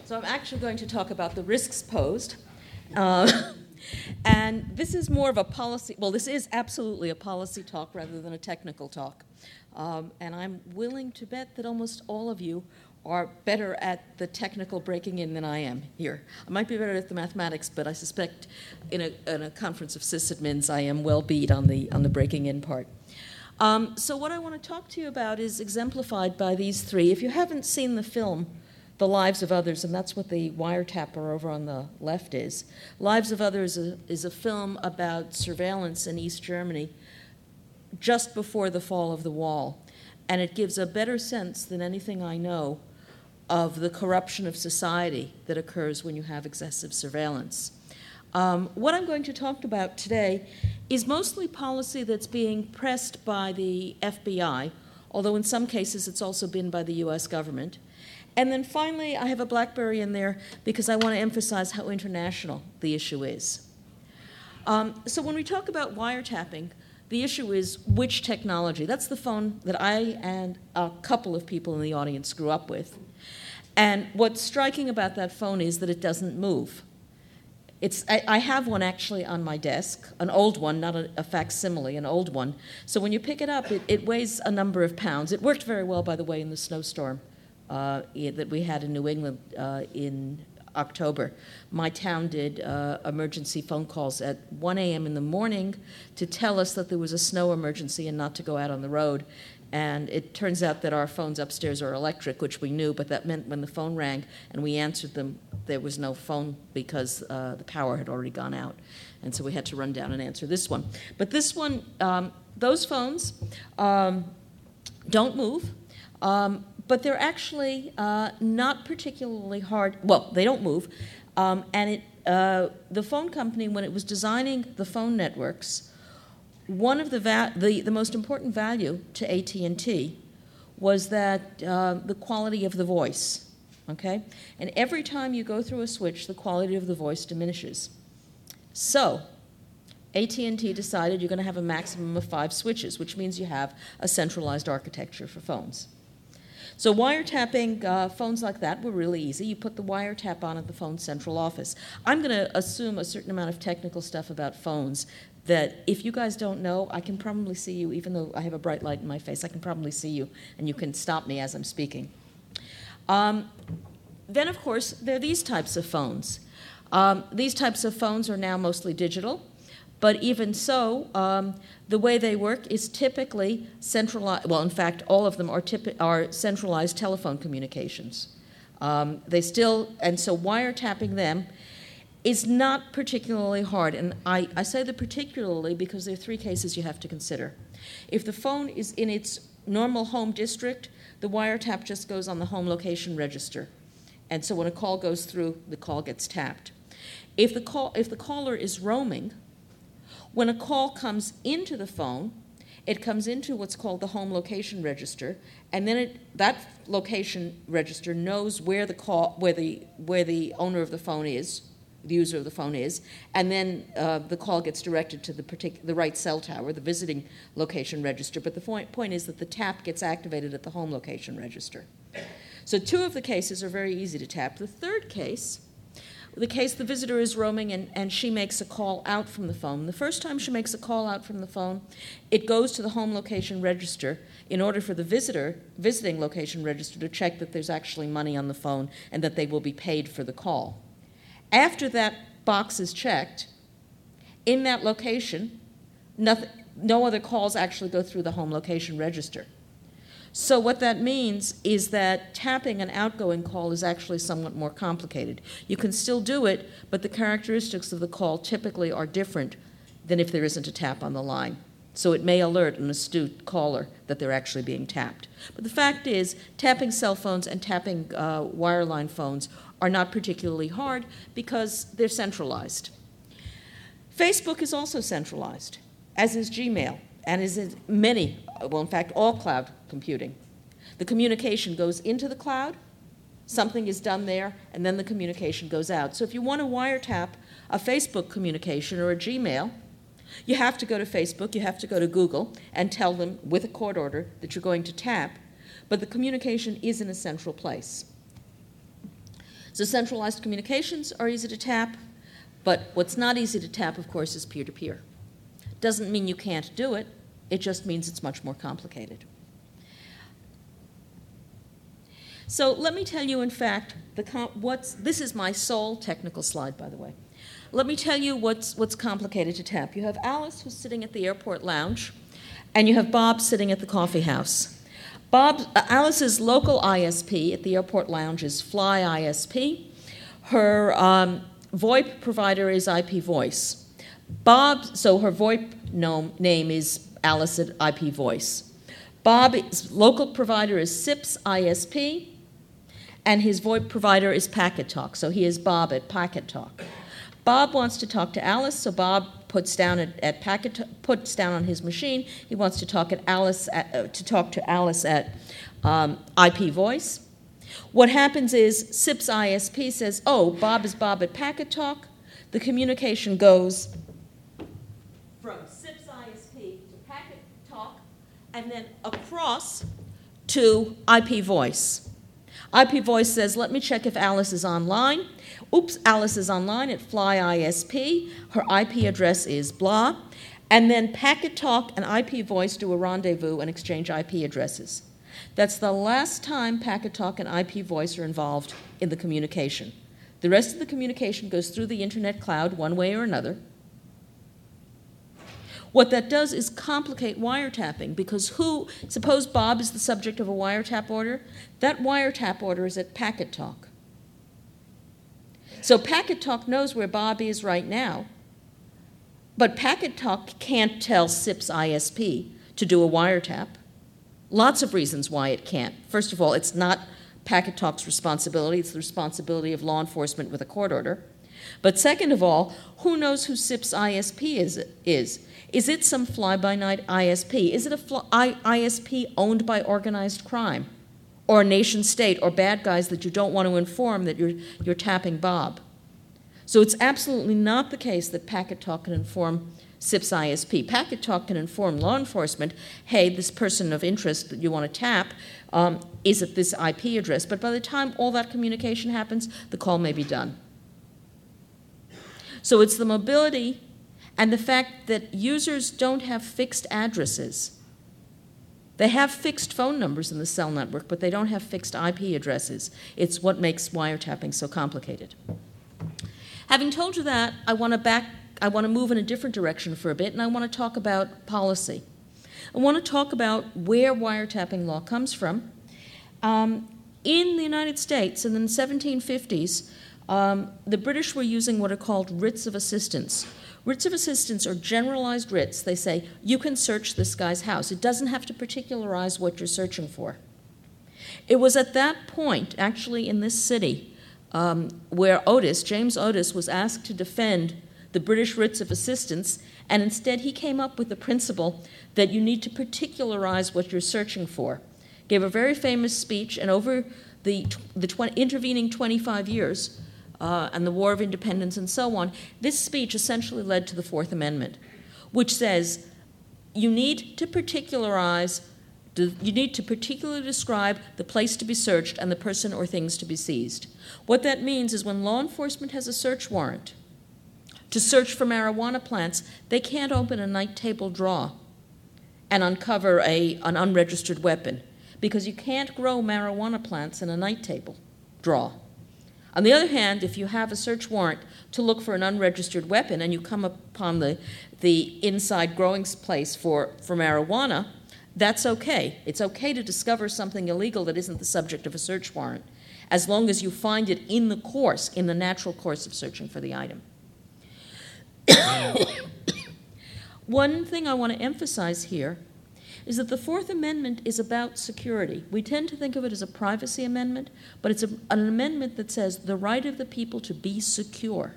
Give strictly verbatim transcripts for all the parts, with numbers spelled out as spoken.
So I'm actually going to talk about the risks posed. Uh, and this is more of a policy, well, this is absolutely a policy talk rather than a technical talk. Um, and I'm willing to bet that almost all of you are better at the technical breaking in than I am here. I might be better at the mathematics, but I suspect in a, in a conference of sysadmins I am well beat on the, on the breaking in part. Um, so what I want to talk to you about is exemplified by these three. If you haven't seen the film, The Lives of Others, and that's what the wiretapper over on the left is. Lives of Others is a, is a film about surveillance in East Germany just before the fall of the wall. And it gives a better sense than anything I know of the corruption of society that occurs when you have excessive surveillance. Um, what I'm going to talk about today is mostly policy that's being pressed by the F B I, although in some cases it's also been by the U S government. And then finally, I have a BlackBerry in there because I want to emphasize how international the issue is. Um, so when we talk about wiretapping, the issue is which technology. That's the phone that I and a couple of people in the audience grew up with. And what's striking about that phone is that it doesn't move. It's, I, I have one actually on my desk, an old one, not a, a facsimile, an old one. So when you pick it up, it, it weighs a number of pounds. It worked very well, by the way, in the snowstorm uh, that we had in New England uh, in October. My town did uh, emergency phone calls at one a.m. in the morning to tell us that there was a snow emergency and not to go out on the road. And it turns out that our phones upstairs are electric, which we knew, but that meant when the phone rang and we answered them, there was no phone because uh, the power had already gone out. And so we had to run down and answer this one. But this one, um, those phones um, don't move, um, but they're actually uh, not particularly hard. Well, they don't move. Um, and it, uh, the phone company, when it was designing the phone networks, one of the, va- the the most important value to A T and T was that uh, the quality of the voice, okay? And every time you go through a switch, the quality of the voice diminishes. So A T and T decided you're going to have a maximum of five switches, which means you have a centralized architecture for phones. So wiretapping uh, phones like that were really easy. You put the wiretap on at the phone's central office. I'm going to assume a certain amount of technical stuff about phones that if you guys don't know, I can probably see you, even though I have a bright light in my face, I can probably see you, and you can stop me as I'm speaking. Um, then, of course, there are these types of phones. Um, these types of phones are now mostly digital, but even so, um, the way they work is typically centralized. Well, in fact, all of them are, typi- are centralized telephone communications. Um, they still, and so wiretapping them is not particularly hard, and I, I say that particularly because there are three cases you have to consider. If the phone is in its normal home district, the wiretap just goes on the home location register, and so when a call goes through, the call gets tapped. If the call, if the caller is roaming, when a call comes into the phone, it comes into what's called the home location register, and then it, that location register knows where the call, where the where the owner of the phone is, the user of the phone is, and then uh, the call gets directed to the partic- the right cell tower, the visiting location register. But the point, point is that the tap gets activated at the home location register. So two of the cases are very easy to tap. The third case, the case the visitor is roaming and, and she makes a call out from the phone. The first time she makes a call out from the phone, it goes to the home location register in order for the visitor, visiting location register, to check that there's actually money on the phone and that they will be paid for the call. After that box is checked, in that location, nothing, no other calls actually go through the home location register. So what that means is that tapping an outgoing call is actually somewhat more complicated. You can still do it, but the characteristics of the call typically are different than if there isn't a tap on the line. So it may alert an astute caller that they're actually being tapped. But the fact is, tapping cell phones and tapping uh, wireline phones are not particularly hard because they're centralized. Facebook is also centralized, as is Gmail, and as is many, well, in fact, all cloud computing. The communication goes into the cloud, something is done there, and then the communication goes out. So if you want to wiretap a Facebook communication or a Gmail, you have to go to Facebook, you have to go to Google, and tell them with a court order that you're going to tap, but the communication is in a central place. So centralized communications are easy to tap, but what's not easy to tap, of course, is peer-to-peer. Doesn't mean you can't do it, it just means it's much more complicated. So let me tell you, in fact, the com- what's, this is my sole technical slide, by the way. Let me tell you what's, what's complicated to tap. You have Alice, who's sitting at the airport lounge, and you have Bob sitting at the coffee house. Bob, uh, Alice's local I S P at the airport lounge is Fly I S P. Her um, VoIP provider is I P Voice. Bob, so her VoIP no, name is Alice at I P Voice. Bob's local provider is S I P S I S P, and his VoIP provider is Packet Talk, so he is Bob at Packet Talk. Bob wants to talk to Alice, so Bob puts down at, at Packet puts down on his machine. He wants to talk at Alice at, uh, to talk to Alice at um, I P Voice. What happens is S I P S I S P says, "Oh, Bob is Bob at Packet Talk." The communication goes from S I P S I S P to Packet Talk, and then across to I P Voice. I P Voice says, "Let me check if Alice is online." Oops, Alice is online at Fly I S P. Her I P address is blah. And then Packet Talk and I P Voice do a rendezvous and exchange I P addresses. That's the last time Packet Talk and I P Voice are involved in the communication. The rest of the communication goes through the internet cloud one way or another. What that does is complicate wiretapping, because who, suppose Bob is the subject of a wiretap order, that wiretap order is at Packet Talk. So Packet Talk knows where Bob is right now, but Packet Talk can't tell S I P S I S P to do a wiretap. Lots of reasons why it can't. First of all, it's not Packet Talk's responsibility, it's the responsibility of law enforcement with a court order. But second of all, who knows who S I P S I S P is? is? Is it some fly-by-night I S P? Is it a fly, I S P owned by organized crime or a nation state or bad guys that you don't want to inform that you're, you're tapping Bob? So it's absolutely not the case that Packet Talk can inform S I P S I S P. Packet Talk can inform law enforcement, hey, this person of interest that you want to tap um, is at this I P address. But by the time all that communication happens, the call may be done. So it's the mobility and the fact that users don't have fixed addresses. They have fixed phone numbers in the cell network, but they don't have fixed I P addresses. It's what makes wiretapping so complicated. Having told you that, I want to back, I want to move in a different direction for a bit, and I want to talk about policy. I want to talk about where wiretapping law comes from. Um, in the United States, in the seventeen fifties, um, the British were using what are called writs of assistance. Writs of assistance are generalized writs. They say, you can search this guy's house. It doesn't have to particularize what you're searching for. It was at that point, actually in this city, um, where Otis, James Otis, was asked to defend the British writs of assistance, and instead he came up with the principle that you need to particularize what you're searching for. Gave a very famous speech, and over the, the tw- intervening twenty-five years, Uh, and the War of Independence and so on, this speech essentially led to the Fourth Amendment, which says you need to particularize, you need to particularly describe the place to be searched and the person or things to be seized. What that means is when law enforcement has a search warrant to search for marijuana plants, they can't open a night table drawer and uncover a, an unregistered weapon, because you can't grow marijuana plants in a night table drawer. On the other hand, if you have a search warrant to look for an unregistered weapon and you come upon the, the inside growing place for, for marijuana, that's okay. It's okay to discover something illegal that isn't the subject of a search warrant, as long as you find it in the course, in the natural course of searching for the item. One thing I want to emphasize here is that the Fourth Amendment is about security. We tend to think of it as a privacy amendment, but it's a, an amendment that says the right of the people to be secure.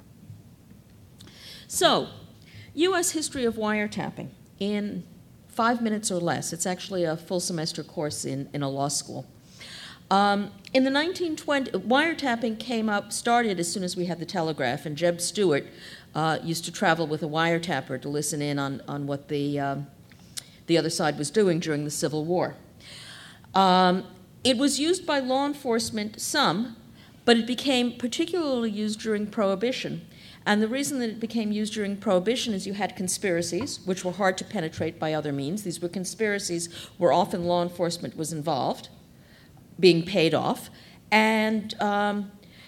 So, U S history of wiretapping in five minutes or less. It's actually a full semester course in, in a law school. Um, in the nineteen twenties, wiretapping came up, started as soon as we had the telegraph, and Jeb Stuart uh, used to travel with a wiretapper to listen in on, on what the... Um, the other side was doing during the Civil War. Um, it was used by law enforcement, some, but it became particularly used during Prohibition. And the reason that it became used during Prohibition is you had conspiracies, which were hard to penetrate by other means. These were conspiracies where often law enforcement was involved, being paid off, and um,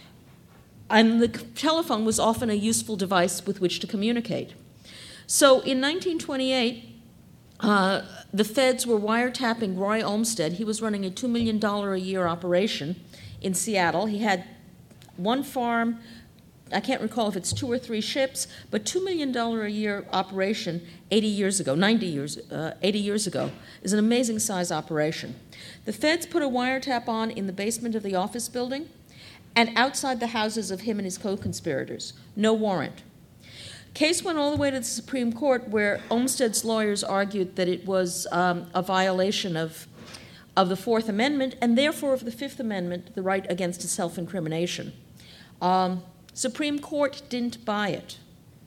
and the telephone was often a useful device with which to communicate. So in nineteen twenty-eight, uh, the feds were wiretapping Roy Olmsted. He was running a two million dollars a year operation in Seattle. He had one farm. I can't recall if it's two or three ships, but two million dollars a year operation eighty years ago, ninety years, uh, eighty years ago, is an amazing size operation. The feds put a wiretap on in the basement of the office building and outside the houses of him and his co-conspirators. No warrant. Case went all the way to the Supreme Court, where Olmsted's lawyers argued that it was um, a violation of, of the Fourth Amendment and therefore of the Fifth Amendment, the right against self-incrimination. Um, Supreme Court didn't buy it.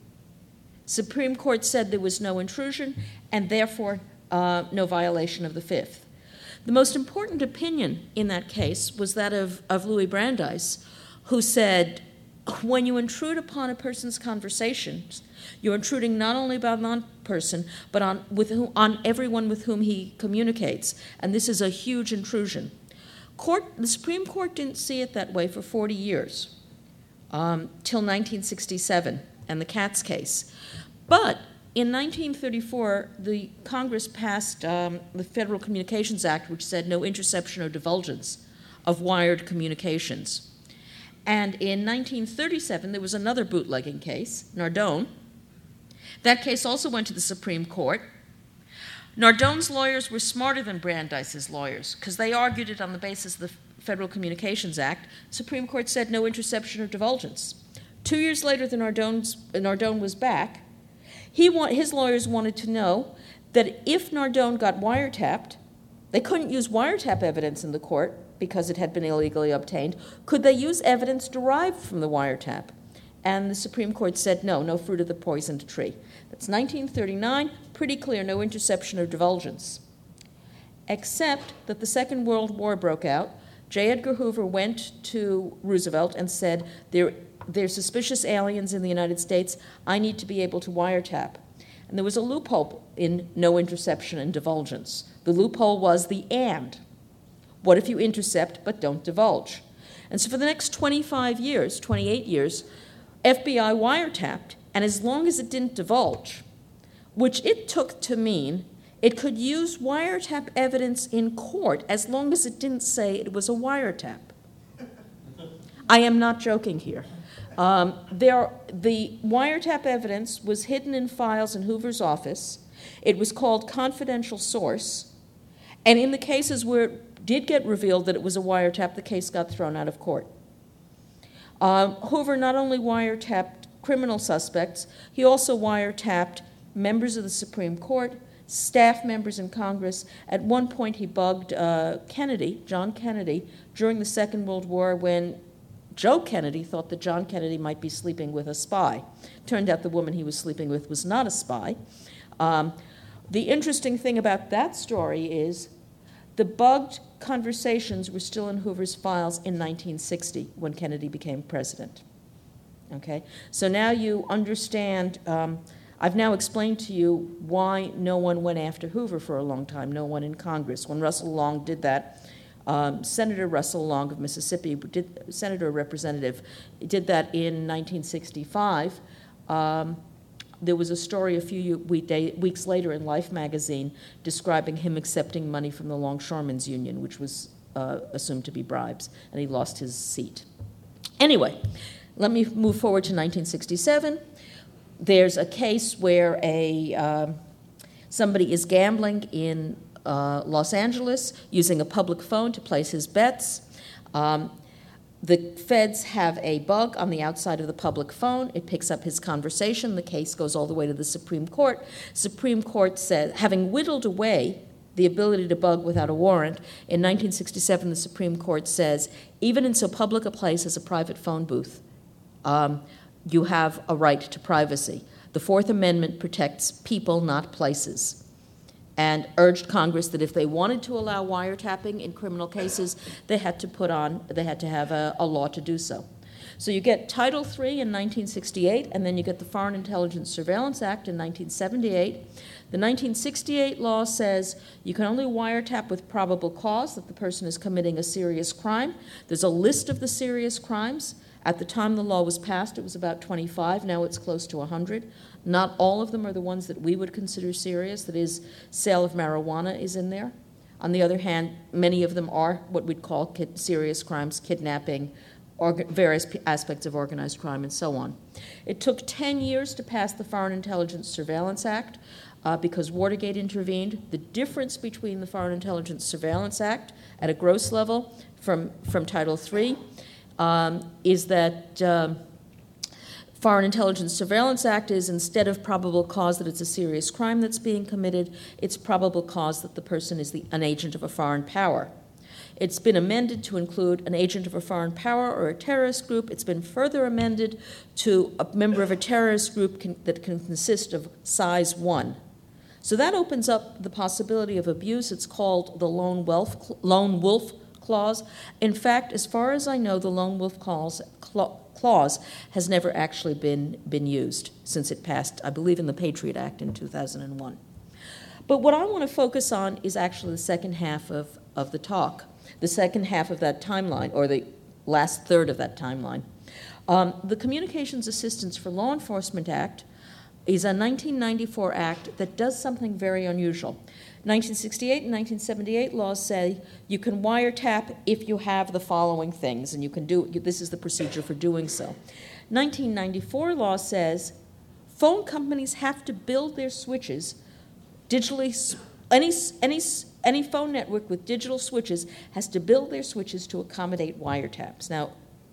Supreme Court said there was no intrusion and therefore uh, no violation of the Fifth. The most important opinion in that case was that of, of Louis Brandeis, who said, when you intrude upon a person's conversations, you're intruding not only about one person, but on, with whom, on everyone with whom he communicates. And this is a huge intrusion. Court, the Supreme Court didn't see it that way for forty years. Um, till nineteen sixty-seven and the Katz case. But in nineteen thirty-four, the Congress passed um, the Federal Communications Act, which said no interception or divulgence of wired communications. And in nineteen thirty-seven, there was another bootlegging case, Nardone. That case also went to the Supreme Court. Nardone's lawyers were smarter than Brandeis's lawyers because they argued it on the basis of the Federal Communications Act. Supreme Court said no interception or divulgence. Two years later, the Nardone's, Nardone was back. He want, his lawyers wanted to know that if Nardone got wiretapped, they couldn't use wiretap evidence in the court because it had been illegally obtained. Could they use evidence derived from the wiretap? And the Supreme Court said no, no fruit of the poisoned tree. That's nineteen thirty-nine, pretty clear, no interception or divulgence. Except that the Second World War broke out. J. Edgar Hoover went to Roosevelt and said, there, there's suspicious aliens in the United States. I need to be able to wiretap. And there was a loophole in no interception and divulgence. The loophole was the and. What if you intercept but don't divulge? And so for the next twenty-five years, twenty-eight years, F B I wiretapped, and as long as it didn't divulge, which it took to mean it could use wiretap evidence in court as long as it didn't say it was a wiretap. I am not joking here. Um, there, the wiretap evidence was hidden in files in Hoover's office. It was called confidential source. And in the cases where it did get revealed that it was a wiretap, the case got thrown out of court. Um, Hoover not only wiretapped criminal suspects, he also wiretapped members of the Supreme Court, staff members in Congress. At one point, he bugged uh, Kennedy, John Kennedy, during the Second World War when Joe Kennedy thought that John Kennedy might be sleeping with a spy. Turned out the woman he was sleeping with was not a spy. Um, the interesting thing about that story is the bugged conversations were still in Hoover's files in nineteen sixty when Kennedy became president. Okay? So now you understand... Um, I've now explained to you why no one went after Hoover for a long time, no one in Congress. When Russell Long did that, um, Senator Russell Long of Mississippi, did, Senator Representative, did that in nineteen sixty-five. Um, there was a story a few week day, weeks later in Life magazine describing him accepting money from the Longshoremen's Union, which was uh, assumed to be bribes, and he lost his seat. Anyway, let me move forward to nineteen sixty-seven. There's a case where a uh, somebody is gambling in uh, Los Angeles using a public phone to place his bets. Um, the feds have a bug on the outside of the public phone. It picks up his conversation. The case goes all the way to the Supreme Court. Supreme Court says, having whittled away the ability to bug without a warrant, in nineteen sixty-seven the Supreme Court says, even in so public a place as a private phone booth, um, you have a right to privacy. The Fourth Amendment protects people, not places. and urged Congress that if they wanted to allow wiretapping in criminal cases, they had to put on, they had to have a, a law to do so. So you get Title three in nineteen sixty-eight, and then you get the Foreign Intelligence Surveillance Act in nineteen seventy-eight. The nineteen sixty-eight law says you can only wiretap with probable cause that the person is committing a serious crime. There's a list of the serious crimes. At the time the law was passed, it was about twenty-five. Now it's close to one hundred. Not all of them are the ones that we would consider serious. That is, sale of marijuana is in there. On the other hand, many of them are what we'd call kid- serious crimes, kidnapping, Orga- various p- aspects of organized crime, and so on. It took ten years to pass the Foreign Intelligence Surveillance Act uh, because Watergate intervened. The difference between the Foreign Intelligence Surveillance Act at a gross level from, from Title three um, is that um, Foreign Intelligence Surveillance Act is, instead of probable cause that it's a serious crime that's being committed, it's probable cause that the person is the, an agent of a foreign power. It's been amended to include an agent of a foreign power or a terrorist group. It's been further amended to a member of a terrorist group can, that can consist of size one. So that opens up the possibility of abuse. It's called the Lone Wolf, Lone Wolf Clause. In fact, as far as I know, the Lone Wolf Clause, clause has never actually been, been used since it passed, I believe, in the Patriot Act in two thousand one. But what I want to focus on is actually the second half of, of the talk. The second half of that timeline, or the last third of that timeline. Um, the Communications Assistance for Law Enforcement Act is a nineteen ninety-four act that does something very unusual. nineteen sixty-eight and nineteen seventy-eight laws say you can wiretap if you have the following things, and you can do, this is the procedure for doing so. nineteen ninety-four law says phone companies have to build their switches digitally, any, any Any phone network with digital switches has to build their switches to accommodate wiretaps. Now,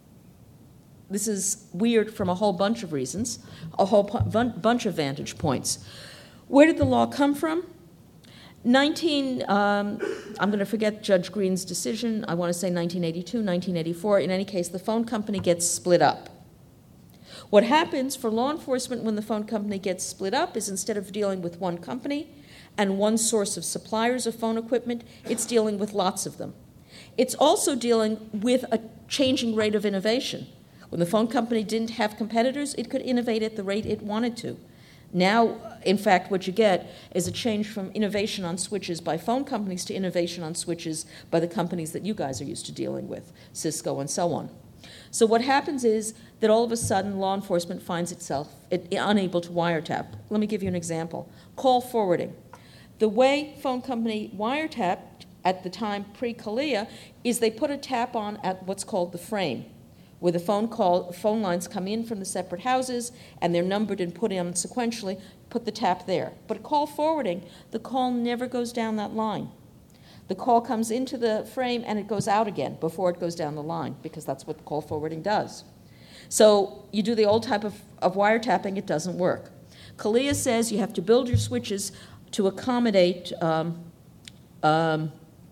this is weird from a whole bunch of reasons, a whole pu- bunch of vantage points. Where did the law come from? nineteen, um, I'm going to forget Judge Green's decision. I want to say nineteen eighty-two, nineteen eighty-four. In any case, the phone company gets split up. What happens for law enforcement when the phone company gets split up is, instead of dealing with one company and one source of suppliers of phone equipment, it's dealing with lots of them. It's also dealing with a changing rate of innovation. When the phone company didn't have competitors, it could innovate at the rate it wanted to. Now, in fact, what you get is a change from innovation on switches by phone companies to innovation on switches by the companies that you guys are used to dealing with, Cisco and so on. So what happens is that all of a sudden law enforcement finds itself it, unable to wiretap. Let me give you an example. Call forwarding. The way phone company wiretapped at the time pre-CALEA is they put a tap on at what's called the frame, where the phone call phone lines come in from the separate houses and they're numbered and put in sequentially, put the tap there. But call forwarding, the call never goes down that line. The call comes into the frame and it goes out again before it goes down the line, because that's what call forwarding does. So you do the old type of, of wiretapping, it doesn't work. CALEA says you have to build your switches to accommodate um, um,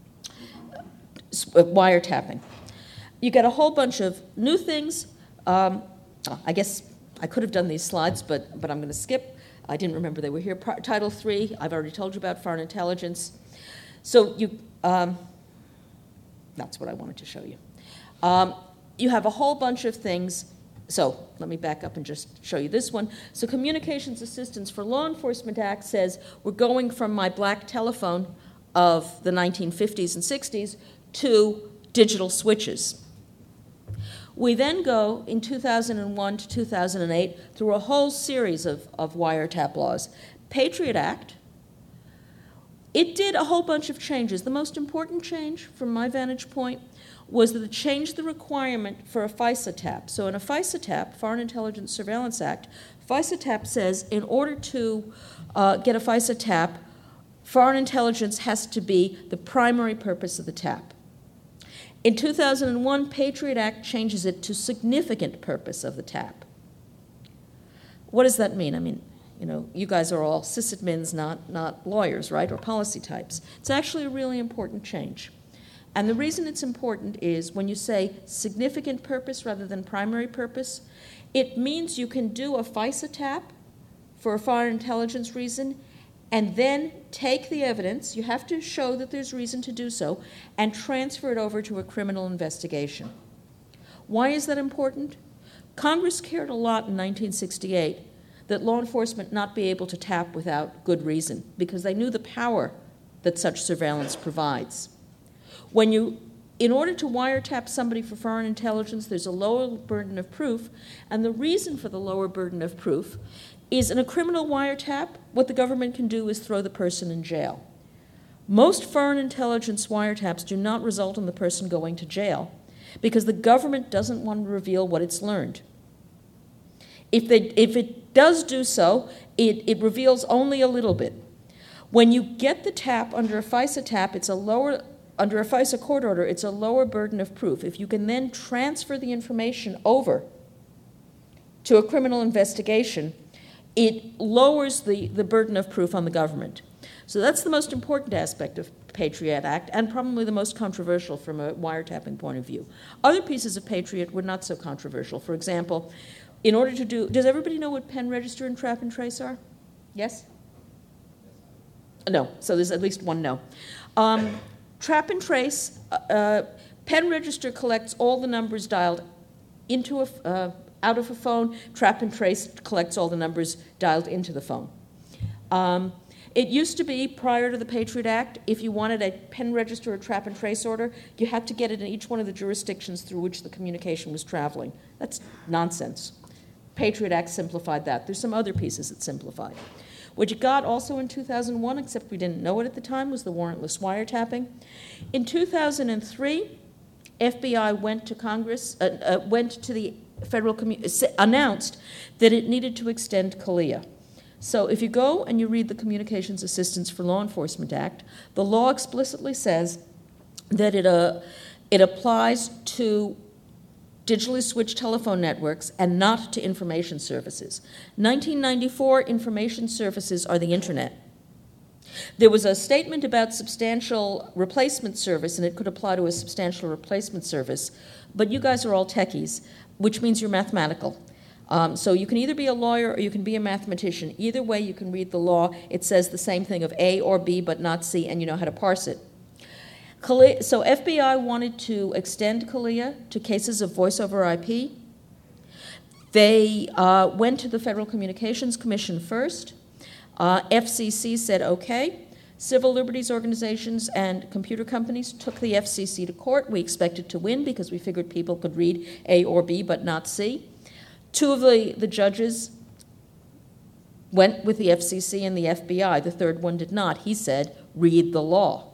wiretapping. You get a whole bunch of new things. Um, I guess I could have done these slides, but, but I'm going to skip. I didn't remember they were here. Par- Title three, I've already told you about foreign intelligence. So you, um, that's what I wanted to show you. Um, you have a whole bunch of things. So let me back up and just show you this one. So Communications Assistance for Law Enforcement Act says we're going from my black telephone of the nineteen fifties and sixties to digital switches. We then go in two thousand one to two thousand eight through a whole series of, of wiretap laws. Patriot Act, it did a whole bunch of changes. The most important change from my vantage point was that it changed the requirement for a FISA tap. So in a FISA tap, Foreign Intelligence Surveillance Act, FISA tap says in order to uh, get a FISA tap, foreign intelligence has to be the primary purpose of the tap. In two thousand one, Patriot Act changes it to significant purpose of the tap. What does that mean? I mean, you know, you guys are all sysadmins, not, not lawyers, right, or policy types. It's actually a really important change. And the reason it's important is when you say significant purpose rather than primary purpose, it means you can do a FISA tap for a foreign intelligence reason and then take the evidence, you have to show that there's reason to do so, and transfer it over to a criminal investigation. Why is that important? Congress cared a lot in nineteen sixty-eight that law enforcement not be able to tap without good reason, because they knew the power that such surveillance provides. When you, in order to wiretap somebody for foreign intelligence, there's a lower burden of proof, and the reason for the lower burden of proof is in a criminal wiretap, what the government can do is throw the person in jail. Most foreign intelligence wiretaps do not result in the person going to jail because the government doesn't want to reveal what it's learned. If, they, if it does do so, it, it reveals only a little bit. When you get the tap under a FISA tap, it's a lower, under a FISA court order, it's a lower burden of proof. If you can then transfer the information over to a criminal investigation, it lowers the, the burden of proof on the government. So that's the most important aspect of Patriot Act, and probably the most controversial from a wiretapping point of view. Other pieces of Patriot were not so controversial. For example, in order to do, does everybody know what pen, register, and trap and trace are? Yes? No, so there's at least one no. Um, trap and trace, uh, pen register collects all the numbers dialed into a, uh, out of a phone. Trap and trace collects all the numbers dialed into the phone. Um, it used to be, prior to the Patriot Act, if you wanted a pen register or trap and trace order, you had to get it in each one of the jurisdictions through which the communication was traveling. That's nonsense. Patriot Act simplified that. There's some other pieces that simplified. What you got also in two thousand one, except we didn't know it at the time, was the warrantless wiretapping. In two thousand three, F B I went to Congress, uh, uh, went to the federal, commu- announced that it needed to extend CALEA. So if you go and you read the Communications Assistance for Law Enforcement Act, the law explicitly says that it, uh, it applies to digitally switched telephone networks and not to information services. nineteen ninety-four, information services are the internet. There was a statement about substantial replacement service, and it could apply to a substantial replacement service, but you guys are all techies, which means you're mathematical. Um, so you can either be a lawyer or you can be a mathematician. Either way, you can read the law. It says the same thing of A or B, but not C, and you know how to parse it. So F B I wanted to extend CALEA to cases of voice over I P. They uh, went to the Federal Communications Commission first. Uh, F C C said okay. Civil liberties organizations and computer companies took the F C C to court. We expected to win because we figured people could read A or B but not C. Two of the, the judges went with the F C C and the F B I. The third one did not. He said, read the law.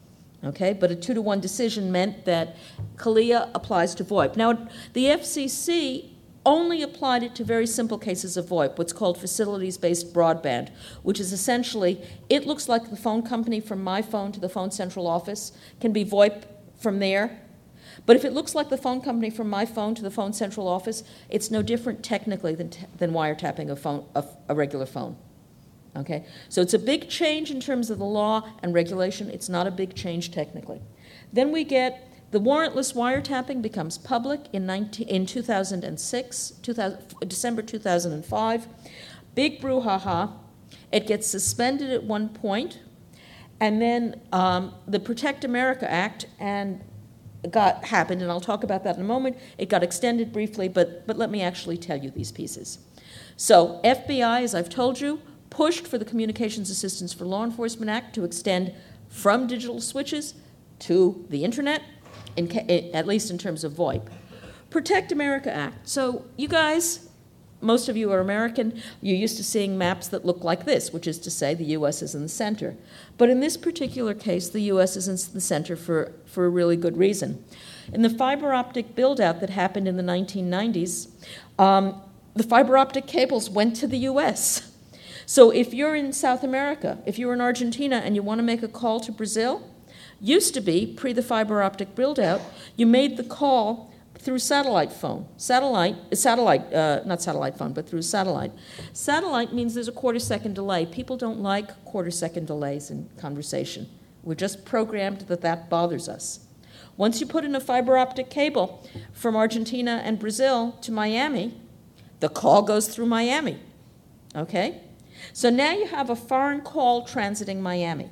Okay, but a two to one decision meant that CALEA applies to VoIP. Now, the F C C only applied it to very simple cases of VoIP, what's called facilities-based broadband, which is essentially, it looks like the phone company from my phone to the phone central office can be VoIP from there. But if it looks like the phone company from my phone to the phone central office, it's no different technically than, t- than wiretapping a, phone, a, a regular phone. Okay, so it's a big change in terms of the law and regulation. It's not a big change technically. Then we get the warrantless wiretapping becomes public in, nineteen, in two thousand six, two thousand, December two thousand five. Big brouhaha. It gets suspended at one point, and then um, the Protect America Act and got happened, and I'll talk about that in a moment. It got extended briefly, but but let me actually tell you these pieces. So F B I, as I've told you, pushed for the Communications Assistance for Law Enforcement Act to extend from digital switches to the internet, in ca- at least in terms of VoIP. Protect America Act. So you guys, most of you are American, you're used to seeing maps that look like this, which is to say the U S is in the center. But in this particular case, the U S is in the center for, for a really good reason. In the fiber optic build-out that happened in the nineteen nineties, um, the fiber optic cables went to the U S So if you're in South America, if you're in Argentina and you want to make a call to Brazil, used to be, pre the fiber optic build-out, you made the call through satellite phone. Satellite, satellite, uh, not satellite phone, but through satellite. Satellite means there's a quarter second delay. People don't like quarter second delays in conversation. We're just programmed that that bothers us. Once you put in a fiber optic cable from Argentina and Brazil to Miami, the call goes through Miami, okay? So now you have a foreign call transiting Miami.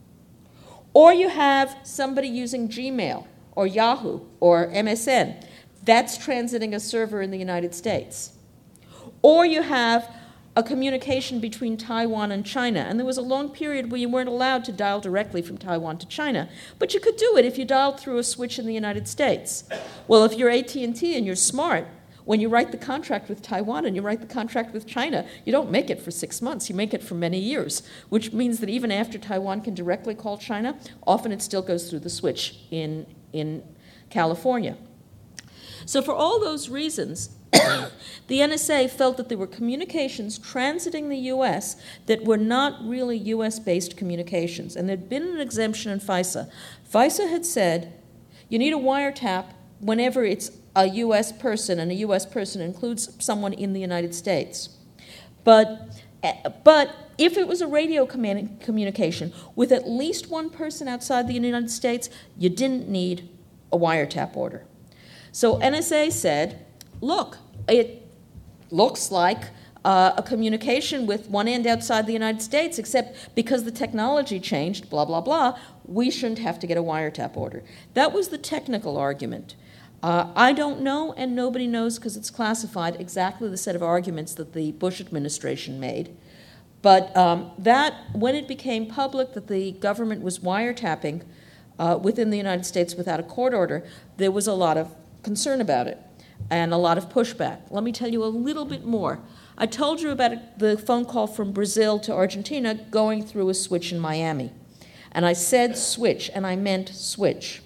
Or you have somebody using Gmail or Yahoo or M S N. That's transiting a server in the United States. Or you have a communication between Taiwan and China. And there was a long period where you weren't allowed to dial directly from Taiwan to China. But you could do it if you dialed through a switch in the United States. Well, if you're A T and T and you're smart, when you write the contract with Taiwan and you write the contract with China, you don't make it for six months. You make it for many years, which means that even after Taiwan can directly call China, often it still goes through the switch in, in California. So for all those reasons, the N S A felt that there were communications transiting the U S that were not really U S-based communications. And there'd been an exemption in FISA. FISA had said, you need a wiretap whenever it's a U S person, and a U S person includes someone in the United States. But, but if it was a radio command, communication with at least one person outside the United States, you didn't need a wiretap order. So N S A said, look, it looks like uh, a communication with one end outside the United States, except because the technology changed, blah, blah, blah, we shouldn't have to get a wiretap order. That was the technical argument. Uh, I don't know, and nobody knows because it's classified, exactly the set of arguments that the Bush administration made. But um, that, when it became public that the government was wiretapping uh, within the United States without a court order, there was a lot of concern about it and a lot of pushback. Let me tell you a little bit more. I told you about the phone call from Brazil to Argentina going through a switch in Miami. And I said switch, and I meant switch.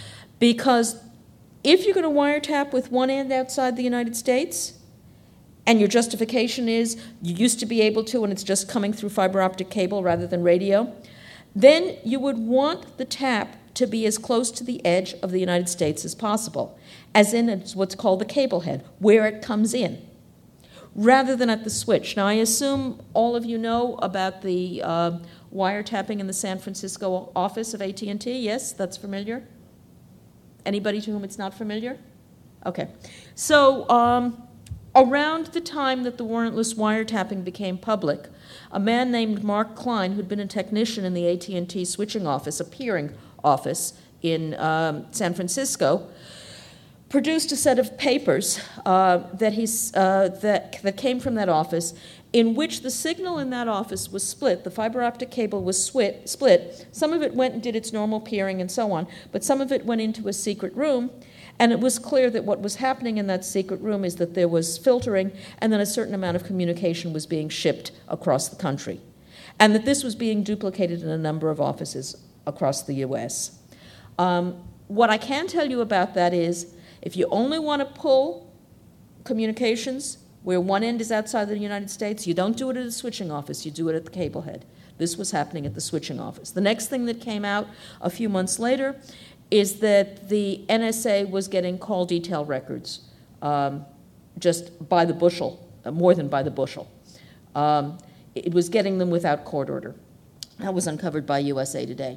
Because if you're going to wiretap with one end outside the United States, and your justification is you used to be able to and it's just coming through fiber optic cable rather than radio, then you would want the tap to be as close to the edge of the United States as possible, as in it's what's called the cable head, where it comes in, rather than at the switch. Now, I assume all of you know about the uh, wiretapping in the San Francisco office of A T and T. Yes, that's familiar? Anybody to whom it's not familiar? Okay. So um, around the time that the warrantless wiretapping became public, a man named Mark Klein, who'd been a technician in the A T and T switching office, a peering office in um, San Francisco, produced a set of papers uh, that, he's, uh, that, that came from that office in which the signal in that office was split. The fiber optic cable was split, split. Some of it went and did its normal peering and so on, but some of it went into a secret room, and it was clear that what was happening in that secret room is that there was filtering and then a certain amount of communication was being shipped across the country, and that this was being duplicated in a number of offices across the U S. Um, what I can tell you about that is if you only want to pull communications where one end is outside the United States, you don't do it at a switching office, you do it at the cable head. This was happening at the switching office. The next thing that came out a few months later is that the N S A was getting call detail records um, just by the bushel, uh, more than by the bushel. Um, it was getting them without court order. That was uncovered by U S A Today.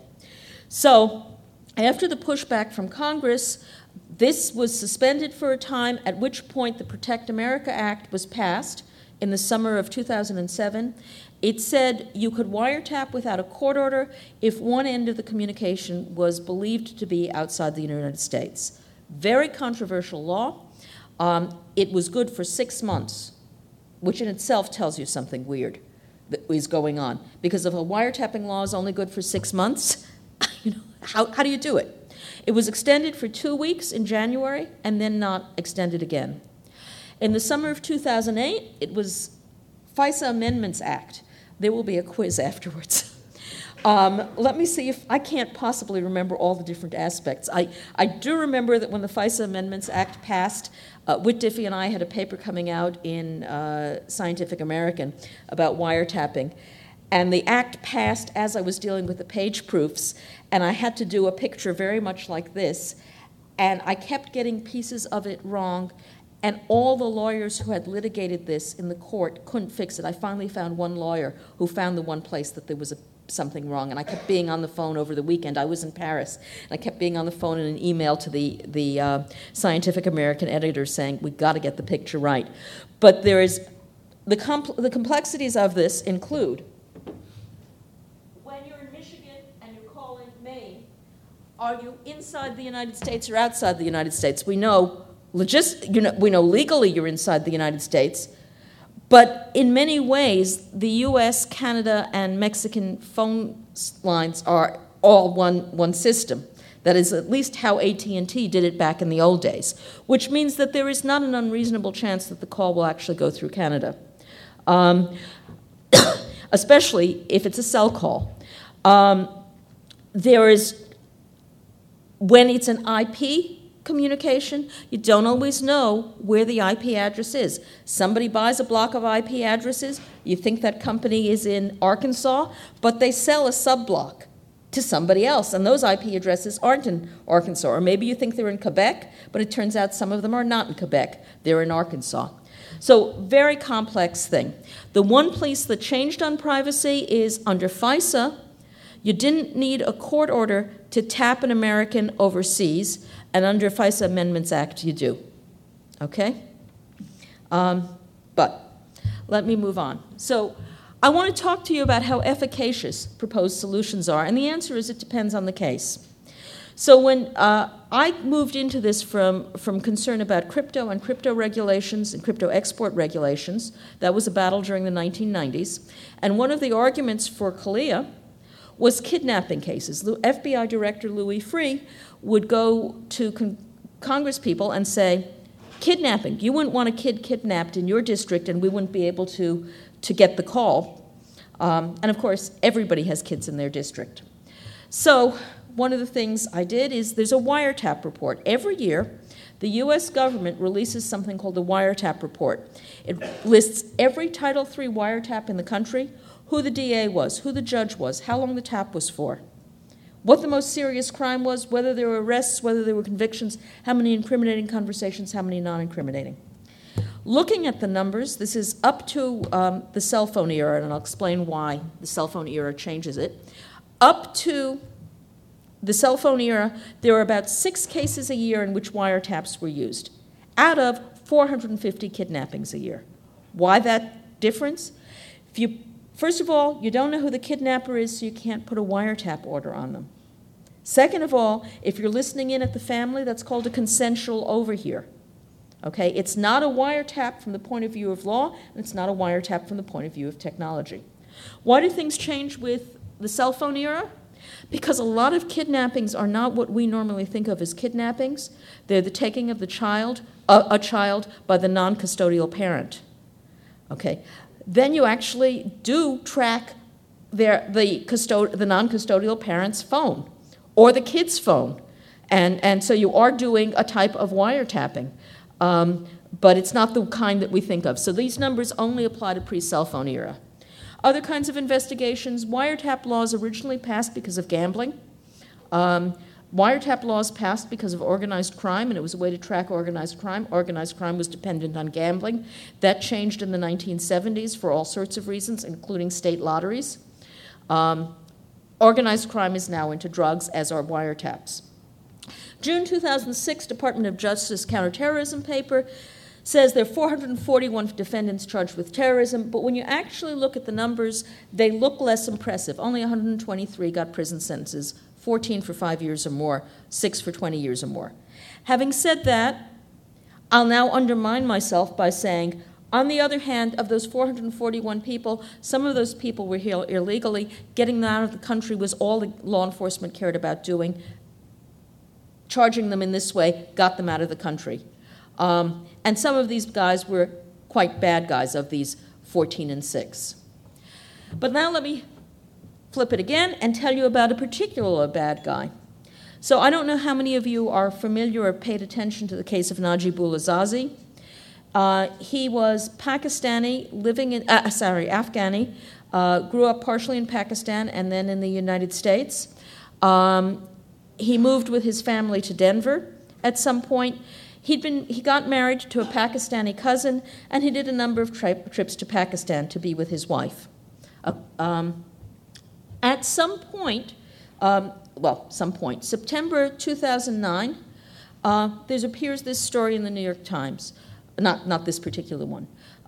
So after the pushback from Congress, this was suspended for a time, at which point the Protect America Act was passed in the summer of two thousand seven. It said you could wiretap without a court order if one end of the communication was believed to be outside the United States. Very controversial law. Um, it was good for six months, which in itself tells you something weird that is going on. Because if a wiretapping law is only good for six months, you know, how, how do you do it? It was extended for two weeks in January and then not extended again. In the summer of two thousand eight, it was FISA Amendments Act. There will be a quiz afterwards. Um, let me see if I can't possibly remember all the different aspects. I, I do remember that when the FISA Amendments Act passed, uh, Whit Diffie and I had a paper coming out in uh, Scientific American about wiretapping. And the act passed as I was dealing with the page proofs, and I had to do a picture very much like this, and I kept getting pieces of it wrong, and all the lawyers who had litigated this in the court couldn't fix it. I finally found one lawyer who found the one place that there was a, something wrong, and I kept being on the phone over the weekend. I was in Paris, and I kept being on the phone in an email to the, the uh, Scientific American editor saying, we've got to get the picture right. But there is the, compl- the complexities of this include when you're in Michigan and you're calling Maine, are you inside the United States or outside the United States? We know, logis- you know, we know legally you're inside the United States, but in many ways, the U S, Canada, and Mexican phone lines are all one, one system. That is at least how A T and T did it back in the old days, which means that there is not an unreasonable chance that the call will actually go through Canada, um, especially if it's a cell call. Um, there is, when it's an I P communication, you don't always know where the I P address is. Somebody buys a block of I P addresses, you think that company is in Arkansas, but they sell a sub-block to somebody else, and those I P addresses aren't in Arkansas. Or maybe you think they're in Quebec, but it turns out some of them are not in Quebec. They're in Arkansas. So, very complex thing. The one place that changed on privacy is under FISA, you didn't need a court order to tap an American overseas, and under FISA Amendments Act, you do. Okay? Um, but let me move on. So, I want to talk to you about how efficacious proposed solutions are, and the answer is it depends on the case. So when uh, I moved into this from, from concern about crypto and crypto regulations and crypto export regulations, that was a battle during the nineteen nineties, and one of the arguments for CALEA was kidnapping cases. F B I Director Louis Freeh would go to con- Congress people and say, kidnapping, you wouldn't want a kid kidnapped in your district and we wouldn't be able to to get the call. Um, and of course, everybody has kids in their district. So one of the things I did is there's a wiretap report. Every year, the U S government releases something called the wiretap report. It lists every Title three wiretap in the country, who the D A was, who the judge was, how long the tap was for, what the most serious crime was, whether there were arrests, whether there were convictions, how many incriminating conversations, how many non-incriminating. Looking at the numbers, this is up to um, the cell phone era, and I'll explain why the cell phone era changes it. Up to the cell phone era, there were about six cases a year in which wiretaps were used, out of four hundred fifty kidnappings a year. Why that difference? If you, first of all, you don't know who the kidnapper is, so you can't put a wiretap order on them. Second of all, if you're listening in at the family, that's called a consensual overhear. Okay, it's not a wiretap from the point of view of law, and it's not a wiretap from the point of view of technology. Why do things change with the cell phone era? Because a lot of kidnappings are not what we normally think of as kidnappings. They're the taking of the child, uh, a child, by the non-custodial parent. Okay, then you actually do track their, the, custod- the non-custodial parent's phone or the kid's phone, and, and so you are doing a type of wiretapping. Um, but it's not the kind that we think of. So these numbers only apply to pre-cell phone era. Other kinds of investigations, wiretap laws originally passed because of gambling. Um, wiretap laws passed because of organized crime, and it was a way to track organized crime. Organized crime was dependent on gambling. That changed in the nineteen seventies for all sorts of reasons, including state lotteries. Um, organized crime is now into drugs, as are wiretaps. June two thousand six, Department of Justice counterterrorism paper says there are four hundred forty-one defendants charged with terrorism, but when you actually look at the numbers, they look less impressive. Only one hundred twenty-three got prison sentences, fourteen for five years or more, six for twenty years or more. Having said that, I'll now undermine myself by saying, on the other hand, of those four hundred forty-one people, some of those people were here illegally. Getting them out of the country was all the law enforcement cared about doing. Charging them in this way got them out of the country. Um, and some of these guys were quite bad guys, of these fourteen and six. But now let me flip it again and tell you about a particular bad guy. So I don't know how many of you are familiar or paid attention to the case of Najibullah Zazi. Uh, he was Pakistani, living in, uh, sorry, Afghani, uh, grew up partially in Pakistan and then in the United States. Um, He moved with his family to Denver at some point. He'd been, he got married to a Pakistani cousin, and he did a number of tri- trips to Pakistan to be with his wife. Uh, um, at some point, um, well, some point, September two thousand nine, uh, there appears this story in the New York Times, not, not this particular one.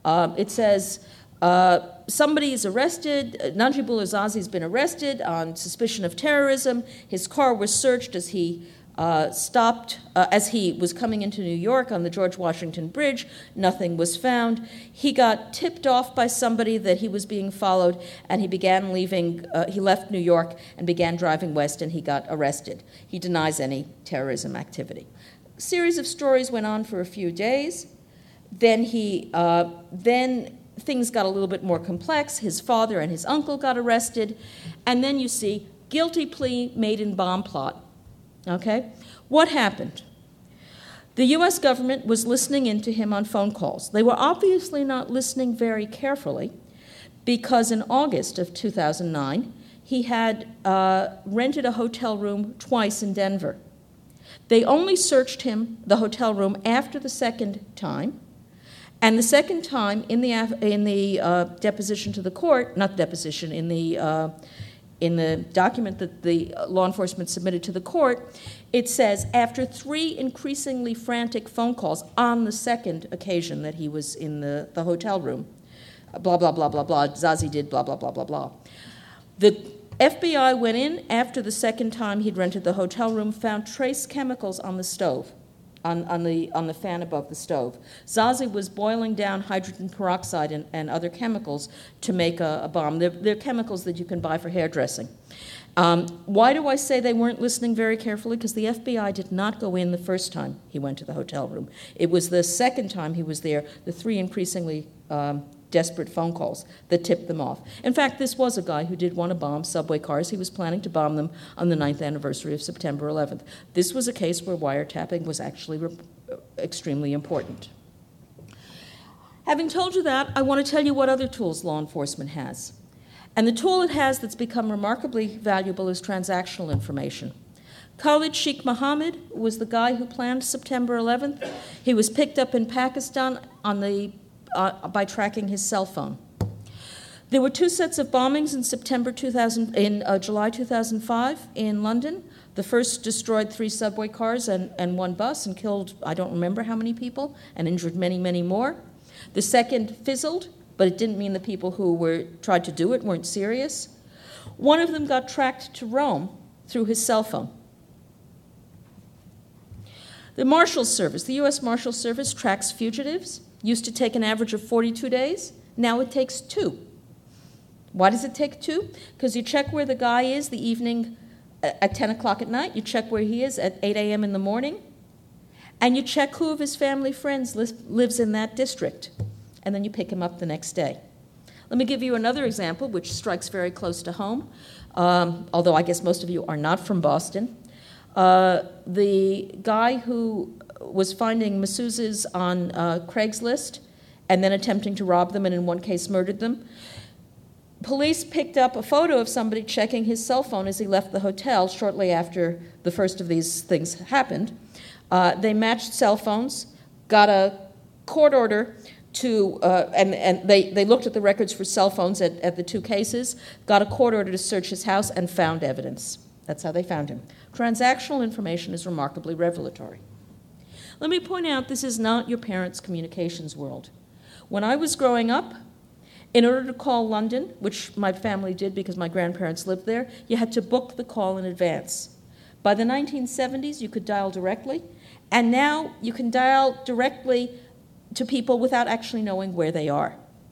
Uh, it says uh, somebody is arrested. Najibullah Zazi has been arrested on suspicion of terrorism. His car was searched as he uh, stopped, uh, as he was coming into New York on the George Washington Bridge. Nothing was found. He got tipped off by somebody that he was being followed, and he began leaving. Uh, he left New York and began driving west, and he got arrested. He denies any terrorism activity. A series of stories went on for a few days. Then he, uh, then things got a little bit more complex. His father and his uncle got arrested, and then you see guilty plea made in bomb plot. Okay, what happened? The U S government was listening into him on phone calls. They were obviously not listening very carefully, because in August of two thousand nine, he had uh, rented a hotel room twice in Denver. They only searched him, the hotel room, after the second time. And the second time, in the in the uh, deposition to the court, not deposition, in the uh, in the document that the law enforcement submitted to the court, it says, after three increasingly frantic phone calls on the second occasion that he was in the, the hotel room, blah, blah, blah, blah, blah, Zazi did blah, blah, blah, blah, blah. The F B I went in after the second time he'd rented the hotel room, found trace chemicals on the stove. On, on the on the fan above the stove. Zazi was boiling down hydrogen peroxide and, and other chemicals to make a, a bomb. They're, they're chemicals that you can buy for hairdressing. Um, why do I say they weren't listening very carefully? Because the F B I did not go in the first time he went to the hotel room. It was the second time he was there, the three increasingly um, desperate phone calls that tipped them off. In fact, this was a guy who did want to bomb subway cars. He was planning to bomb them on the ninth anniversary of September eleventh. This was a case where wiretapping was actually re- extremely important. Having told you that, I want to tell you what other tools law enforcement has. And the tool it has that's become remarkably valuable is transactional information. Khalid Sheikh Mohammed was the guy who planned September eleventh. He was picked up in Pakistan on the Uh, by tracking his cell phone. There were two sets of bombings in September two thousand, in uh, July two thousand five in London. The first destroyed three subway cars and, and one bus and killed, I don't remember how many people, and injured many, many more. The second fizzled, but it didn't mean the people who were tried to do it weren't serious. One of them got tracked to Rome through his cell phone. The Marshals Service, the U S Marshals Service tracks fugitives. Used to take an average of forty-two days. Now it takes two. Why does it take two? Because you check where the guy is the evening at ten o'clock at night. You check where he is at eight a.m. in the morning. And you check who of his family friends li- lives in that district. And then you pick him up the next day. Let me give you another example, which strikes very close to home, um, although I guess most of you are not from Boston. Uh, the guy who was finding masseuses on uh, Craigslist and then attempting to rob them and in one case murdered them. Police picked up a photo of somebody checking his cell phone as he left the hotel shortly after the first of these things happened. Uh, they matched cell phones, got a court order to, uh, and, and they, they looked at the records for cell phones at, at the two cases, got a court order to search his house and found evidence. That's how they found him. Transactional information is remarkably revelatory. Let me point out this is not your parents' communications world. When I was growing up, in order to call London, which my family did because my grandparents lived there, you had to book the call in advance. By the nineteen seventies, you could dial directly, and now you can dial directly to people without actually knowing where they are.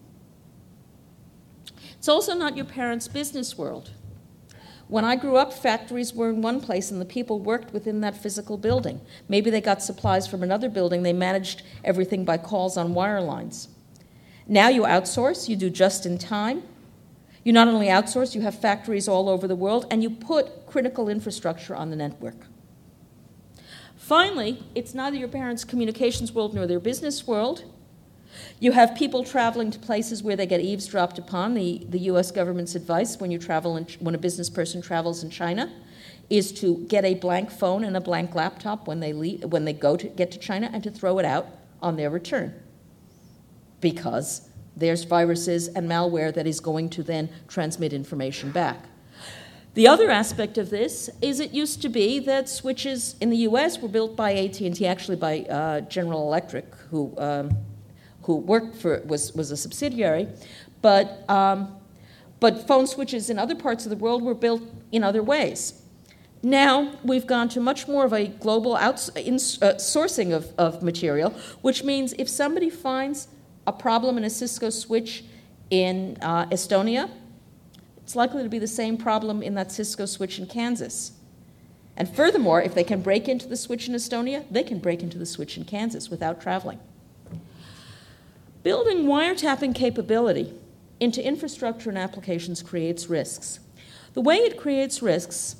It's also not your parents' business world. When I grew up, factories were in one place and the people worked within that physical building. Maybe they got supplies from another building. They managed everything by calls on wire lines. Now you outsource, you do just in time. You not only outsource, you have factories all over the world, and you put critical infrastructure on the network. Finally, it's neither your parents' communications world nor their business world. You have people traveling to places where they get eavesdropped upon. The, the U S government's advice when you travel, in, when a business person travels in China, is to get a blank phone and a blank laptop when they leave, when they go to get to China, and to throw it out on their return, because there's viruses and malware that is going to then transmit information back. The other aspect of this is it used to be that switches in the U S were built by A T and T, actually by uh, General Electric, who. Um, who worked for, was, was a subsidiary, but, um, but phone switches in other parts of the world were built in other ways. Now we've gone to much more of a global outs- in, uh, sourcing of, of material, which means if somebody finds a problem in a Cisco switch in uh, Estonia, it's likely to be the same problem in that Cisco switch in Kansas. And furthermore, if they can break into the switch in Estonia, they can break into the switch in Kansas without traveling. Building wiretapping capability into infrastructure and applications creates risks. The way it creates risks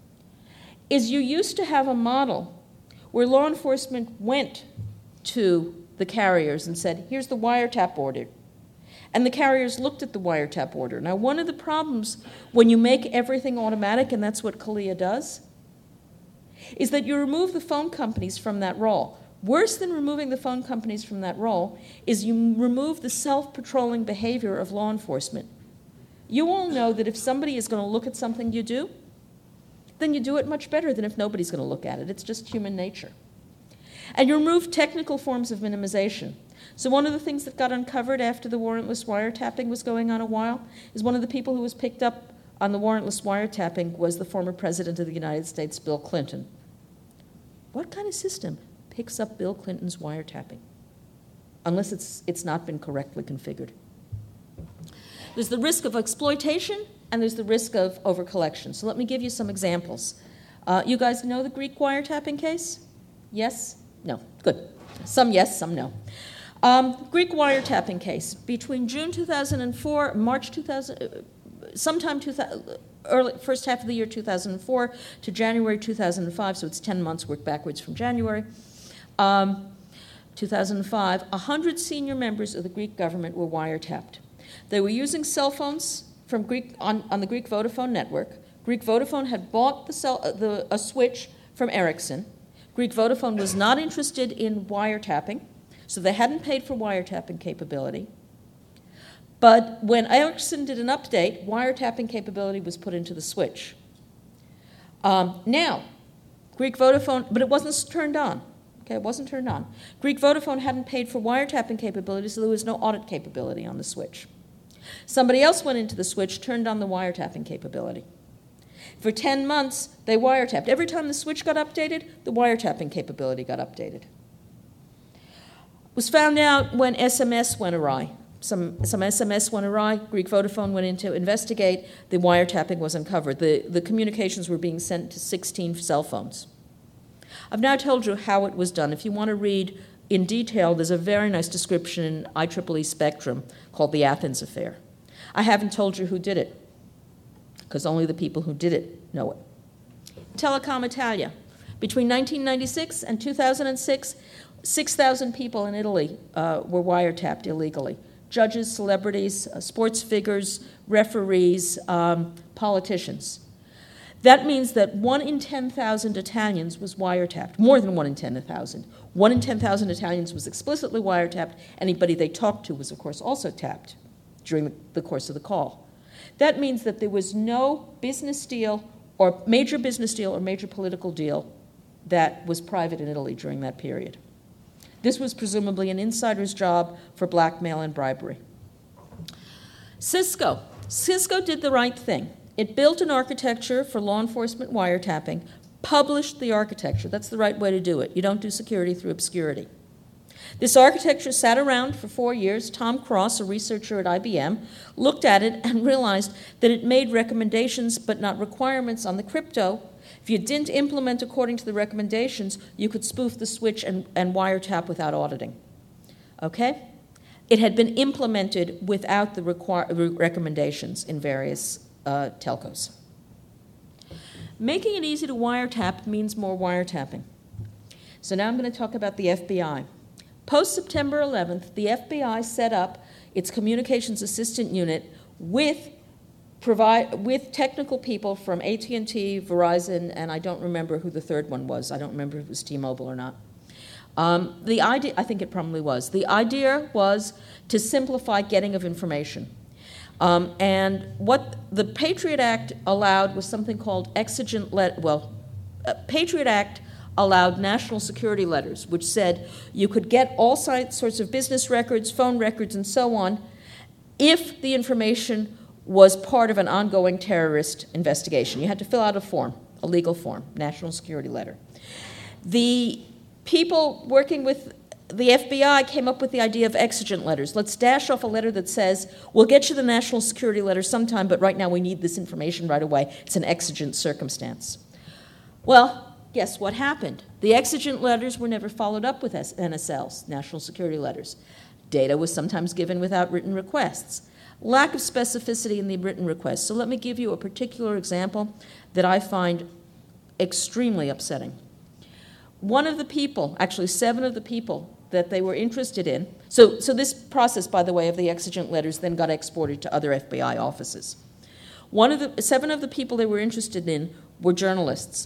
is you used to have a model where law enforcement went to the carriers and said, here's the wiretap order. And the carriers looked at the wiretap order. Now, one of the problems when you make everything automatic, and that's what CALIA does, is that you remove the phone companies from that role. Worse than removing the phone companies from that role is you remove the self-patrolling behavior of law enforcement. You all know that if somebody is going to look at something you do, then you do it much better than if nobody's going to look at it. It's just human nature. And you remove technical forms of minimization. So one of the things that got uncovered after the warrantless wiretapping was going on a while is one of the people who was picked up on the warrantless wiretapping was the former president of the United States, Bill Clinton. What kind of system picks up Bill Clinton's wiretapping? Unless it's, it's not been correctly configured. There's the risk of exploitation, and there's the risk of overcollection. So let me give you some examples. Uh, you guys know the Greek wiretapping case? Yes? No. Good. Some yes, some no. Um, Greek wiretapping case. Between June two thousand four, March two thousand, uh, sometime two thousand, early, first half of the year two thousand four to January two thousand five, so it's ten months, work backwards from January. Um, two thousand five, one hundred senior members of the Greek government were wiretapped. They were using cell phones from Greek on, on the Greek Vodafone network. Greek Vodafone had bought the cell, uh, the, a switch from Ericsson. Greek Vodafone was not interested in wiretapping, so they hadn't paid for wiretapping capability. But when Ericsson did an update, wiretapping capability was put into the switch. Um, now, Greek Vodafone, but it wasn't turned on. Okay, it wasn't turned on. Greek Vodafone hadn't paid for wiretapping capability, so there was no audit capability on the switch. Somebody else went into the switch, turned on the wiretapping capability. For ten months, they wiretapped. Every time the switch got updated, the wiretapping capability got updated. It was found out when S M S went awry. Some, some S M S went awry. Greek Vodafone went in to investigate. The wiretapping was uncovered. The, the communications were being sent to sixteen cell phones. I've now told you how it was done. If you want to read in detail, there's a very nice description in I triple E Spectrum called the Athens Affair. I haven't told you who did it, because only the people who did it know it. Telecom Italia. Between nineteen ninety-six and two thousand six, six thousand people in Italy uh, were wiretapped illegally. Judges, celebrities, uh, sports figures, referees, um, politicians. That means that one in ten thousand Italians was wiretapped, more than one in ten thousand. One in ten thousand Italians was explicitly wiretapped. Anybody they talked to was, of course, also tapped during the, the course of the call. That means that there was no business deal or major business deal or major political deal that was private in Italy during that period. This was presumably an insider's job for blackmail and bribery. Cisco. Cisco did the right thing. It built an architecture for law enforcement wiretapping, published the architecture. That's the right way to do it. You don't do security through obscurity. This architecture sat around for four years. Tom Cross, a researcher at I B M, looked at it and realized that it made recommendations but not requirements on the crypto. If you didn't implement according to the recommendations, you could spoof the switch and, and wiretap without auditing. Okay? It had been implemented without the requir- recommendations in various uh, telcos. Making it easy to wiretap means more wiretapping. So now I'm going to talk about the F B I. Post-September eleventh, the F B I set up its Communications Assistant Unit with provide with technical people from A T and T, Verizon, and I don't remember who the third one was. I don't remember if it was T-Mobile or not. Um, the idea, I think it probably was. The idea was to simplify getting of information. Um, and what the Patriot Act allowed was something called exigent, let, well, uh, Patriot Act allowed national security letters, which said you could get all sorts of business records, phone records, and so on, if the information was part of an ongoing terrorist investigation. You had to fill out a form, a legal form, national security letter. The people working with the F B I came up with the idea of exigent letters. Let's dash off a letter that says, we'll get you the national security letter sometime, but right now we need this information right away. It's an exigent circumstance. Well, guess what happened? The exigent letters were never followed up with N S Ls, national security letters. Data was sometimes given without written requests. Lack of specificity in the written requests. So let me give you a particular example that I find extremely upsetting. One of the people, actually seven of the people that they were interested in, so, so this process, by the way, of the exigent letters then got exported to other F B I offices. One of the, seven of the people they were interested in were journalists.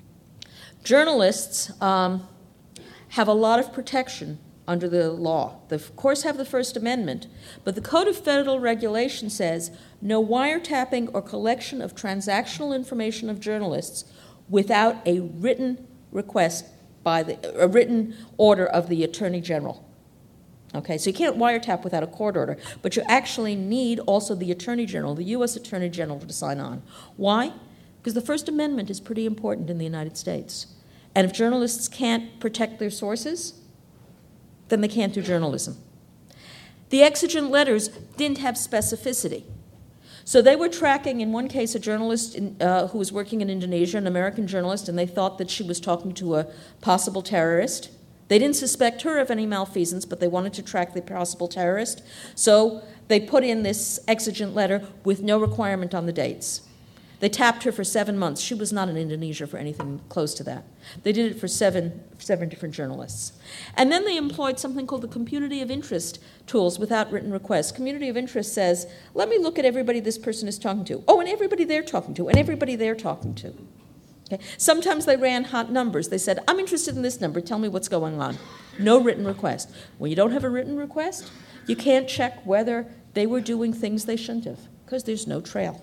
Journalists um, have a lot of protection under the law. They, of course, have the First Amendment, but the Code of Federal Regulation says no wiretapping or collection of transactional information of journalists without a written request by the, a written order of the Attorney General. Okay, so you can't wiretap without a court order, but you actually need also the Attorney General, the U S Attorney General, to sign on. Why? Because the First Amendment is pretty important in the United States. And if journalists can't protect their sources, then they can't do journalism. The exigent letters didn't have specificity. So they were tracking, in one case, a journalist in, uh, who was working in Indonesia, an American journalist, and they thought that she was talking to a possible terrorist. They didn't suspect her of any malfeasance, but they wanted to track the possible terrorist. So they put in this exigent letter with no requirement on the dates. They tapped her for seven months. She was not in Indonesia for anything close to that. They did it for seven, seven different journalists. And then they employed something called the community of interest tools without written requests. Community of interest says, let me look at everybody this person is talking to. Oh, and everybody they're talking to, and everybody they're talking to. Okay? Sometimes they ran hot numbers. They said, I'm interested in this number. Tell me what's going on. No written request. When you don't have a written request, you can't check whether they were doing things they shouldn't have, because there's no trail.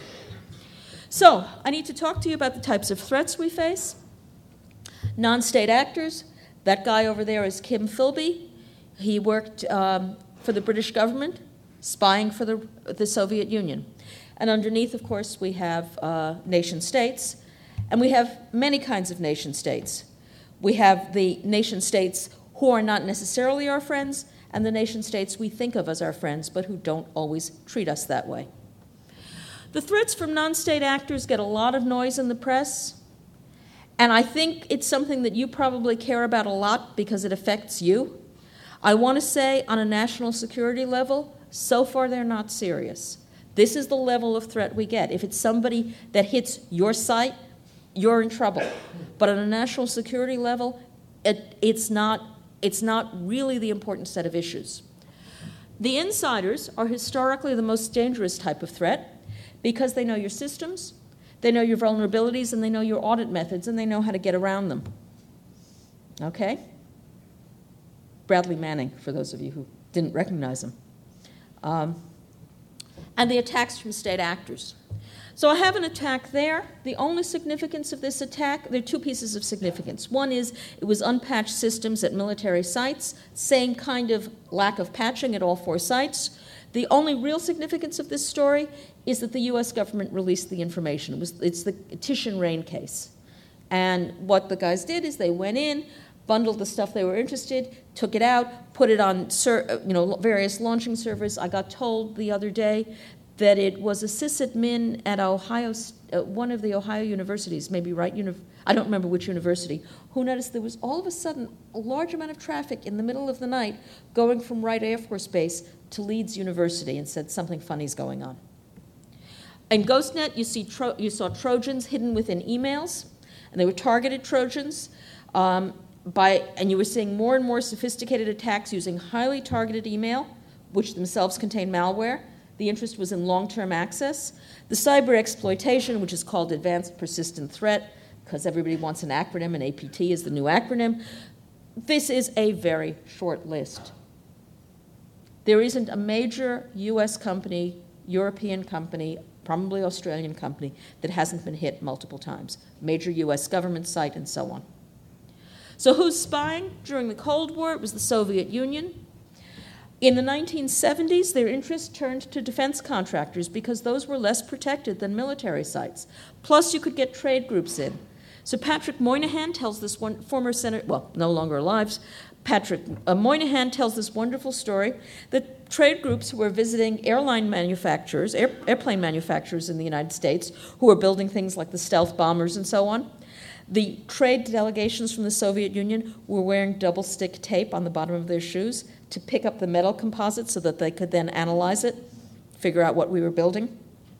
So, I need to talk to you about the types of threats we face. Non-state actors. That guy over there is Kim Philby. He worked um, for the British government, spying for the, the Soviet Union. And underneath, of course, we have uh, nation states. And we have many kinds of nation states. We have the nation states who are not necessarily our friends, and the nation states we think of as our friends, but who don't always treat us that way. The threats from non-state actors get a lot of noise in the press, and I think it's something that you probably care about a lot because it affects you. I want to say on a national security level, so far they're not serious. This is the level of threat we get. If it's somebody that hits your site, you're in trouble. But on a national security level, it, it's not, it's not really the important set of issues. The insiders are historically the most dangerous type of threat, because they know your systems, they know your vulnerabilities, and they know your audit methods, and they know how to get around them. Okay? Bradley Manning, for those of you who didn't recognize him. Um, and the attacks from state actors. So I have an attack there. The only significance of this attack, there are two pieces of significance. One is it was unpatched systems at military sites, same kind of lack of patching at all four sites. The only real significance of this story is that the U S government released the information. It was, it's the Titian Rain case. And what the guys did is they went in, bundled the stuff they were interested, took it out, put it on ser- you know, various launching servers. I got told the other day that it was a sysadmin at Ohio, uh, one of the Ohio universities, maybe Wright Uni- I don't remember which university, who noticed there was all of a sudden a large amount of traffic in the middle of the night going from Wright Air Force Base to Leeds University, and said something funny's going on. In GhostNet, you, see tro- you saw Trojans hidden within emails, and they were targeted Trojans, um, by, and you were seeing more and more sophisticated attacks using highly targeted email, which themselves contain malware. The interest was in long-term access. The cyber exploitation, which is called Advanced Persistent Threat, because everybody wants an acronym, and A P T is the new acronym. This is a very short list. There isn't a major U S company, European company, probably Australian company, that hasn't been hit multiple times. Major U S government site, and so on. So who's spying? During the Cold War, it was the Soviet Union. In the nineteen seventies, their interest turned to defense contractors because those were less protected than military sites. Plus, you could get trade groups in. So Patrick Moynihan tells this one, former senator, well, no longer alive, Patrick uh, Moynihan tells this wonderful story that trade groups who were visiting airline manufacturers, air, airplane manufacturers in the United States, who were building things like the stealth bombers and so on, the trade delegations from the Soviet Union were wearing double-stick tape on the bottom of their shoes to pick up the metal composite so that they could then analyze it, figure out what we were building.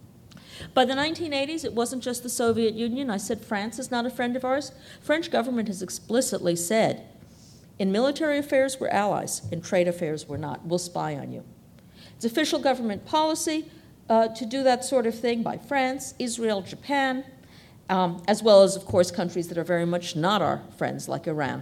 By the nineteen eighties, it wasn't just the Soviet Union. I said France is not a friend of ours. French government has explicitly said, in military affairs, we're allies. In trade affairs, we're not. We'll spy on you. It's official government policy uh, to do that sort of thing by France, Israel, Japan, um, as well as, of course, countries that are very much not our friends, like Iran.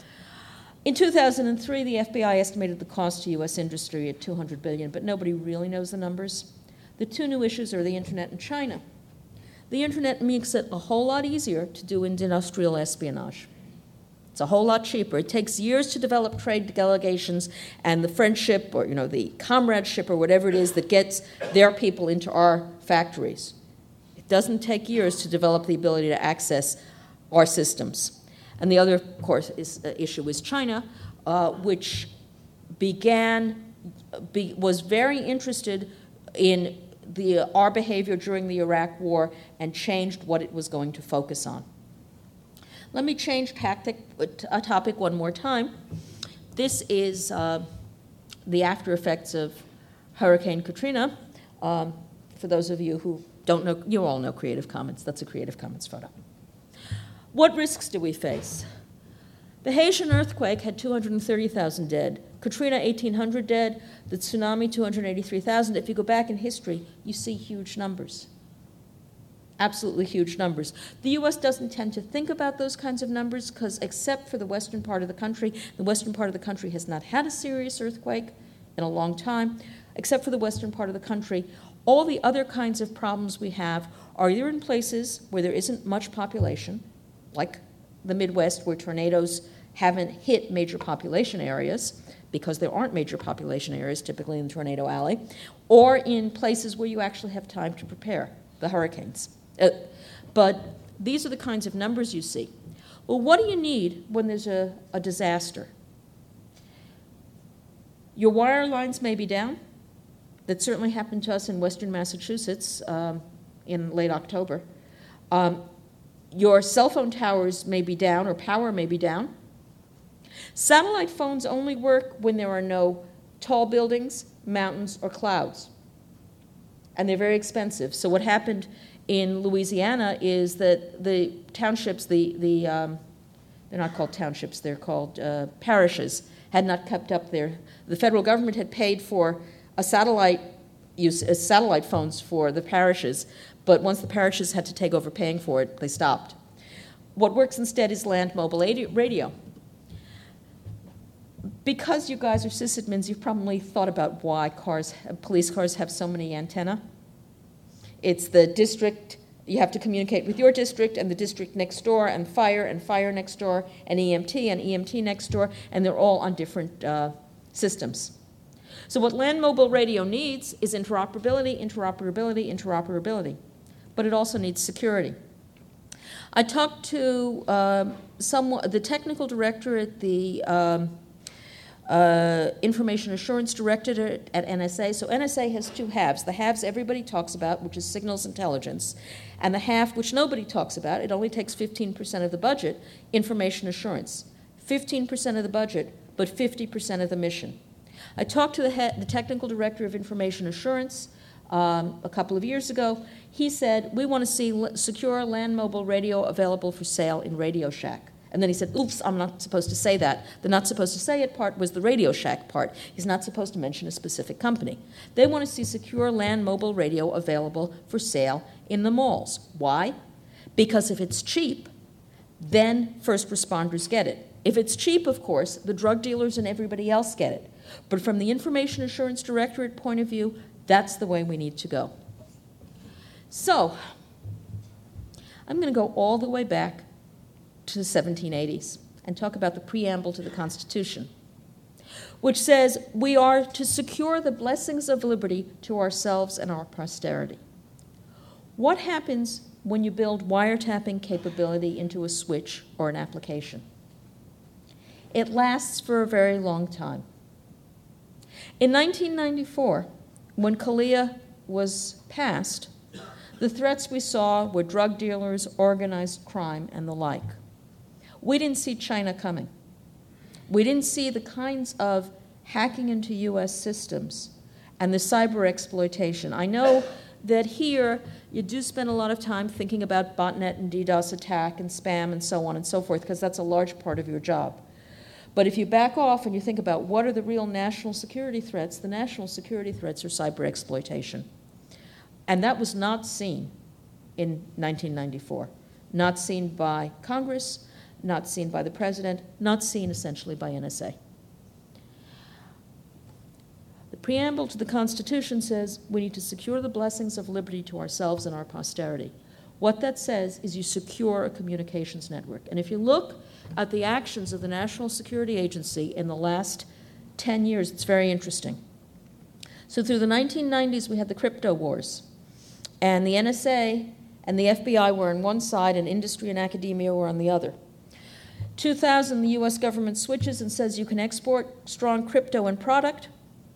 In two thousand three, the F B I estimated the cost to U S industry at two hundred billion dollars, but nobody really knows the numbers. The two new issues are the Internet and China. The Internet makes it a whole lot easier to do industrial espionage. It's a whole lot cheaper. It takes years to develop trade delegations and the friendship or, you know, the comradeship or whatever it is that gets their people into our factories. It doesn't take years to develop the ability to access our systems. And the other, of course, is, uh, issue is China, uh, which began, be, was very interested in the, uh, our behavior during the Iraq War and changed what it was going to focus on. Let me change tactic, a topic one more time. This is uh, the after effects of Hurricane Katrina. Um, for those of you who don't know, you all know Creative Commons. That's a Creative Commons photo. What risks do we face? The Haitian earthquake had two hundred thirty thousand dead. Katrina, eighteen hundred dead. The tsunami, two hundred eighty-three thousand. If you go back in history, you see huge numbers. Absolutely huge numbers. The U S doesn't tend to think about those kinds of numbers because except for the western part of the country, the western part of the country has not had a serious earthquake in a long time. Except for the western part of the country, all the other kinds of problems we have are either in places where there isn't much population, like the Midwest where tornadoes haven't hit major population areas because there aren't major population areas typically in the tornado alley, or in places where you actually have time to prepare the hurricanes. Uh, but these are the kinds of numbers you see. Well, what do you need when there's a, a disaster? Your wire lines may be down. That certainly happened to us in western Massachusetts um, in late October. Um, your cell phone towers may be down or power may be down. Satellite phones only work when there are no tall buildings, mountains, or clouds. And they're very expensive. So what happened in Louisiana is that the townships, the, the um, they're not called townships, they're called uh, parishes, had not kept up their, the federal government had paid for a satellite use, uh, satellite phones for the parishes, but once the parishes had to take over paying for it, they stopped. What works instead is land mobile radio. Because you guys are sysadmins, you've probably thought about why cars, police cars have so many antennae. It's the district, you have to communicate with your district and the district next door and fire and fire next door and E M T and E M T next door, and they're all on different uh, systems. So what land mobile radio needs is interoperability, interoperability, interoperability. But it also needs security. I talked to um, someone, the technical director at the um, Uh, Information Assurance Directorate at N S A. So N S A has two halves. The halves everybody talks about, which is signals intelligence, and the half which nobody talks about, it only takes fifteen percent of the budget, information assurance. fifteen percent of the budget, but fifty percent of the mission. I talked to the, head, the technical director of information assurance um, a couple of years ago. He said, we want to see secure land mobile radio available for sale in Radio Shack. And then he said, oops, I'm not supposed to say that. The not supposed to say it part was the Radio Shack part. He's not supposed to mention a specific company. They want to see secure land mobile radio available for sale in the malls. Why? Because if it's cheap, then first responders get it. If it's cheap, of course, the drug dealers and everybody else get it. But from the Information Assurance Directorate point of view, that's the way we need to go. So, I'm going to go all the way back to the seventeen eighties. and talk about the preamble to the Constitution, which says we are to secure the blessings of liberty to ourselves and our posterity. What happens when you build wiretapping capability into a switch or an application? It lasts for a very long time. In nineteen ninety-four, when CALEA was passed, the threats we saw were drug dealers, organized crime, and the like. We didn't see China coming. We didn't see the kinds of hacking into U S systems and the cyber exploitation. I know that here you do spend a lot of time thinking about botnet and DDoS attack and spam and so on and so forth, because that's a large part of your job. But if you back off and you think about what are the real national security threats, the national security threats are cyber exploitation. And that was not seen in nineteen ninety-four, not seen by Congress, not seen by the president, not seen essentially by N S A. The preamble to the Constitution says we need to secure the blessings of liberty to ourselves and our posterity. What that says is you secure a communications network. And if you look at the actions of the National Security Agency in the last ten years, it's very interesting. So through the nineteen nineties, we had the crypto wars. And the N S A and the F B I were on one side, and industry and academia were on the other. two thousand, the U S government switches and says you can export strong crypto and product.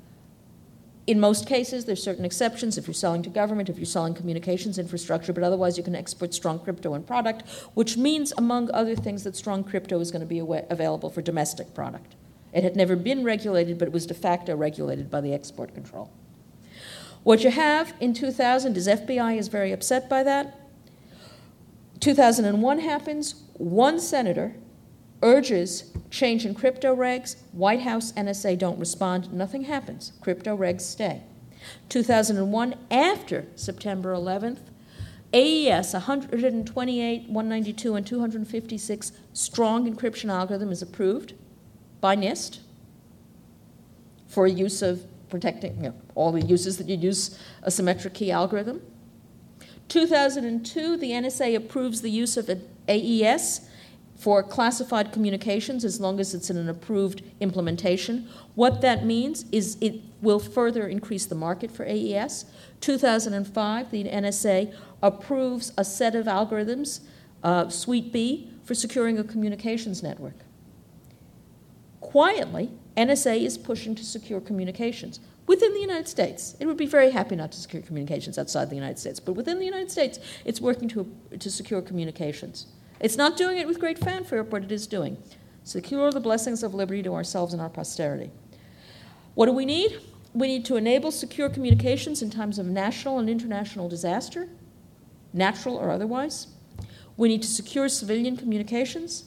In most cases, there's certain exceptions if you're selling to government, if you're selling communications infrastructure, but otherwise you can export strong crypto and product, which means, among other things, that strong crypto is going to be available for domestic product. It had never been regulated, but it was de facto regulated by the export control. What you have in two thousand is F B I is very upset by that. two thousand one happens, one senator urges change in crypto regs, White House, N S A don't respond, nothing happens. Crypto regs stay. two thousand one, after September eleventh, A E S one twenty-eight, one ninety-two, and two fifty-six strong encryption algorithm is approved by NIST for use of protecting, you know, all the uses that you use a symmetric key algorithm. two thousand two, the N S A approves the use of an A E S for classified communications as long as it's in an approved implementation. What that means is it will further increase the market for A E S. two thousand five, the N S A approves a set of algorithms, uh, Suite B, for securing a communications network. Quietly, N S A is pushing to secure communications within the United States. It would be very happy not to secure communications outside the United States, but within the United States, it's working to, to secure communications. It's not doing it with great fanfare, but it is doing. Secure the blessings of liberty to ourselves and our posterity. What do we need? We need to enable secure communications in times of national and international disaster, natural or otherwise. We need to secure civilian communications.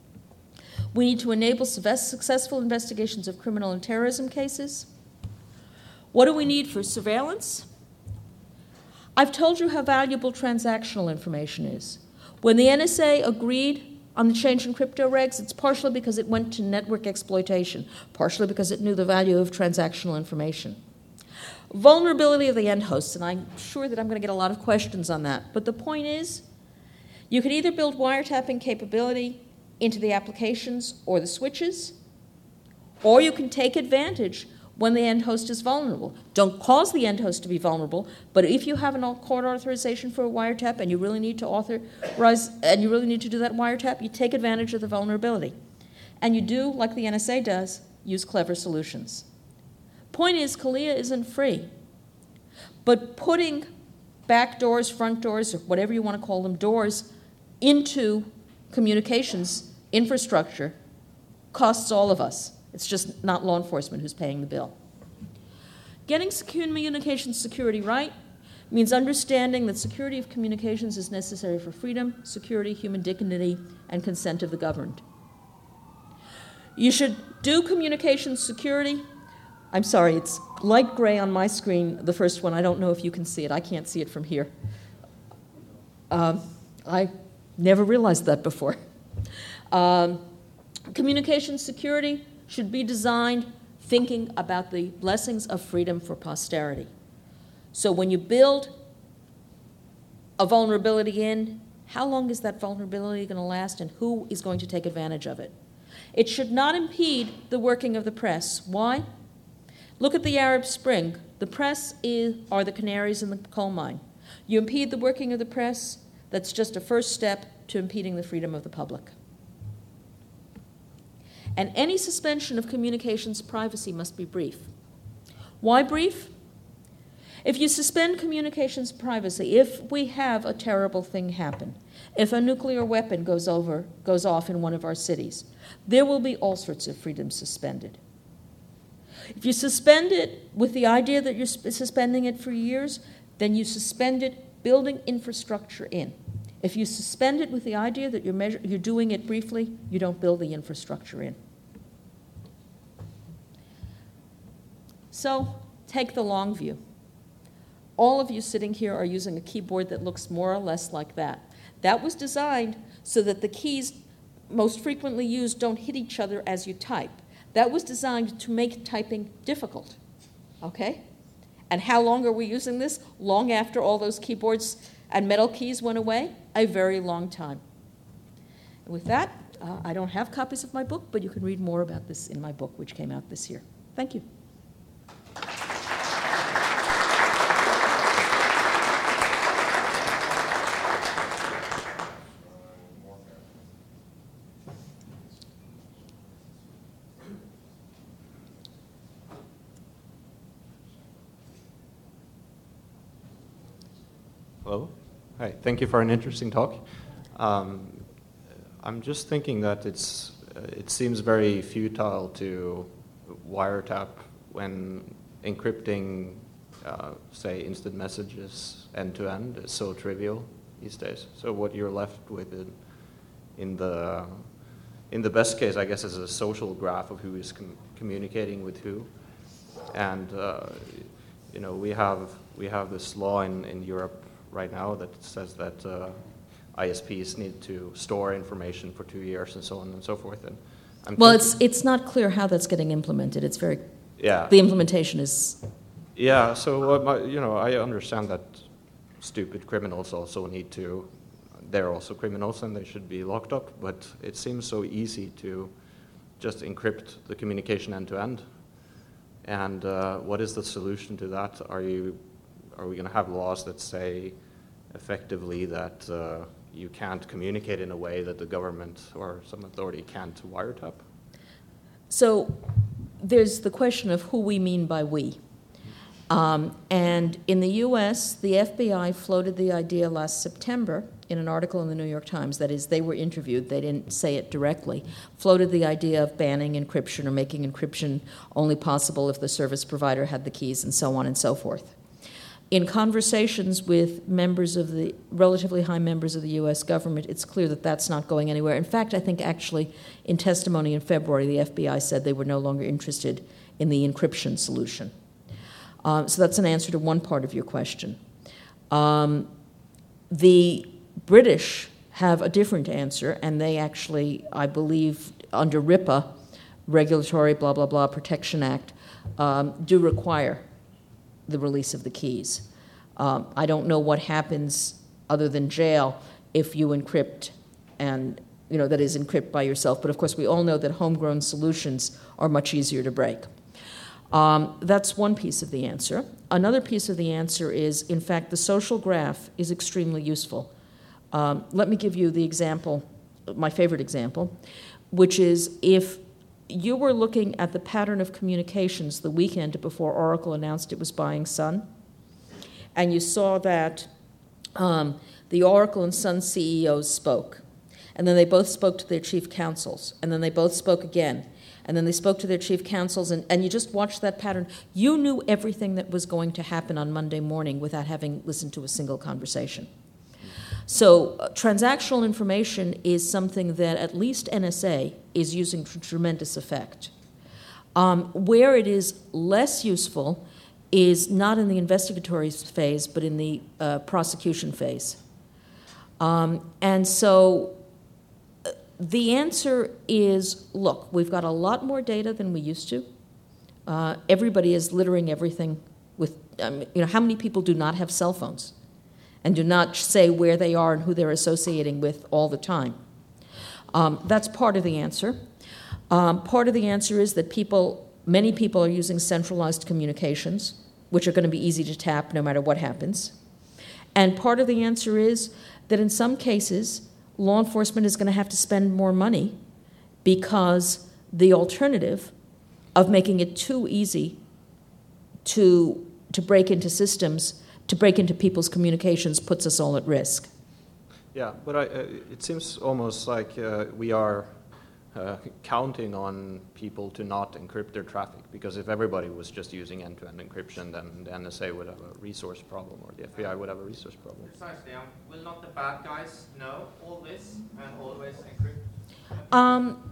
We need to enable successful investigations of criminal and terrorism cases. What do we need for surveillance? I've told you how valuable transactional information is. When the N S A agreed on the change in crypto regs, it's partially because it went to network exploitation, partially because it knew the value of transactional information. Vulnerability of the end hosts, and I'm sure that I'm going to get a lot of questions on that. But the point is, you can either build wiretapping capability into the applications or the switches, or you can take advantage when the end host is vulnerable. Don't cause the end host to be vulnerable, but if you have a court authorization for a wiretap and you really need to authorize, and you really need to do that wiretap, you take advantage of the vulnerability. And you do, like the N S A does, use clever solutions. Point is, CALEA isn't free, but putting back doors, front doors, or whatever you want to call them, doors into communications infrastructure costs all of us. It's just not law enforcement who's paying the bill. Getting communications security right means understanding that security of communications is necessary for freedom, security, human dignity, and consent of the governed. You should do communications security. I'm sorry, it's light gray on my screen, the first one. I don't know if you can see it. I can't see it from here. Um, I never realized that before. Um, communications security should be designed thinking about the blessings of freedom for posterity. So when you build a vulnerability in, how long is that vulnerability going to last and who is going to take advantage of it? It should not impede the working of the press. Why? Look at the Arab Spring. The press is, are the canaries in the coal mine. You impede the working of the press, that's just a first step to impeding the freedom of the public. And any suspension of communications privacy must be brief. Why brief? If you suspend communications privacy, if we have a terrible thing happen, if a nuclear weapon goes over, goes off in one of our cities, there will be all sorts of freedoms suspended. If you suspend it with the idea that you're suspending it for years, then you suspend it building infrastructure in. If you suspend it with the idea that you're, measure, you're doing it briefly, you don't build the infrastructure in. So take the long view. All of you sitting here are using a keyboard that looks more or less like that. That was designed so that the keys most frequently used don't hit each other as you type. That was designed to make typing difficult, okay? And how long are we using this? Long after all those keyboards and metal keys went away? A very long time. And with that, uh, I don't have copies of my book, but you can read more about this in my book, which came out this year. Thank you. Hello. Hi. Thank you for an interesting talk. Um, I'm just thinking that it's uh, it seems very futile to wiretap when encrypting, uh, say, instant messages end to end is so trivial these days. So what you're left with in, in the in the best case, I guess, is a social graph of who is com communicating with who, and uh, you know we have we have this law in in Europe right now that says that uh, I S Ps need to store information for two years and so on and so forth. And I'm well, it's it's not clear how that's getting implemented. It's very yeah. The implementation is yeah. So uh, my, you know, I understand that stupid criminals also need to. They're also criminals and they should be locked up. But it seems so easy to just encrypt the communication end to end. And uh, what is the solution to that? Are you Are we going to have laws that say effectively that uh, you can't communicate in a way that the government or some authority can't wiretap? So there's the question of who we mean by we. Um, and in the U S, the F B I floated the idea last September in an article in the New York Times. That is, they were interviewed, they didn't say it directly, floated the idea of banning encryption or making encryption only possible if the service provider had the keys and so on and so forth. In conversations with members of the, relatively high members of the U S government, it's clear that that's not going anywhere. In fact, I think actually in testimony in February, the F B I said they were no longer interested in the encryption solution. Um, so that's an answer to one part of your question. Um, the British have a different answer, and they actually, I believe, under RIPA, Regulatory Blah, Blah, Blah Protection Act, um, do require the release of the keys. Um, I don't know what happens other than jail if you encrypt and, you know, that is encrypt by yourself. But of course, we all know that homegrown solutions are much easier to break. Um, that's one piece of the answer. Another piece of the answer is, in fact, the social graph is extremely useful. Um, let me give you the example, my favorite example, which is if you were looking at the pattern of communications the weekend before Oracle announced it was buying Sun, and you saw that um, the Oracle and Sun C E Os spoke, and then they both spoke to their chief counsels, and then they both spoke again, and then they spoke to their chief counsels, and, and you just watched that pattern. You knew everything that was going to happen on Monday morning without having listened to a single conversation. So uh, transactional information is something that at least N S A is using to tremendous effect. Um, where it is less useful is not in the investigatory phase, but in the uh, prosecution phase. Um, and so uh, the answer is, look, we've got a lot more data than we used to. Uh, everybody is littering everything with, um, you know, how many people do not have cell phones and do not say where they are and who they're associating with all the time? Um, that's part of the answer. Um, part of the answer is that people, many people are using centralized communications, which are going to be easy to tap no matter what happens. And part of the answer is that in some cases, law enforcement is going to have to spend more money because the alternative of making it too easy to, to break into systems, to break into people's communications, puts us all at risk. Yeah, but I, uh, it seems almost like uh, we are uh, counting on people to not encrypt their traffic, because if everybody was just using end-to-end encryption, then the N S A would have a resource problem, or the F B I would have a resource problem. Precisely. Um, will not the bad guys know all this and always encrypt? Um,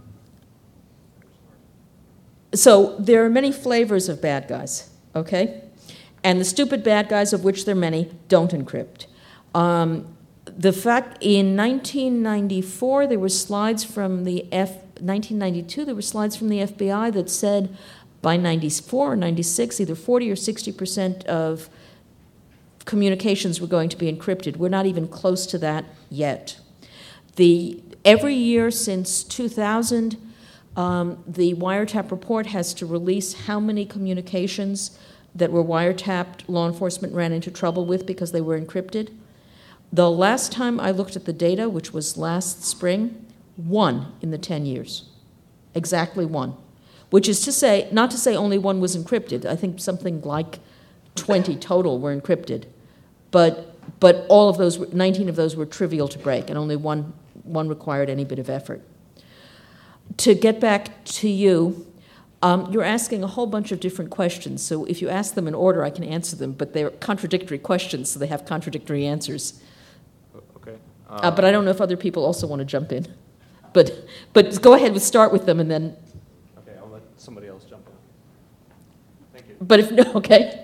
so there are many flavors of bad guys, okay? And the stupid bad guys, of which there are many, don't encrypt. Um, the fact, in nineteen ninety-four, there were slides from the F, nineteen ninety-two, there were slides from the F B I that said by ninety-four or ninety-six, either forty or sixty percent of communications were going to be encrypted. We're not even close to that yet. The, every year since two thousand, um, the wiretap report has to release how many communications that were wiretapped law enforcement ran into trouble with because they were encrypted. The last time I looked at the data, which was last spring, one in the ten years. Exactly one. Which is to say, not to say only one was encrypted. I think something like twenty total were encrypted. But but all of those, nineteen of those were trivial to break, and only one, one required any bit of effort. To get back to you, Um, you're asking a whole bunch of different questions, so if you ask them in order, I can answer them, but they're contradictory questions, so they have contradictory answers. Okay. Uh, Uh, but I don't know if other people also want to jump in. But but go ahead, we'll start with them, and then... Okay, I'll let somebody else jump in. Thank you. But if no, okay.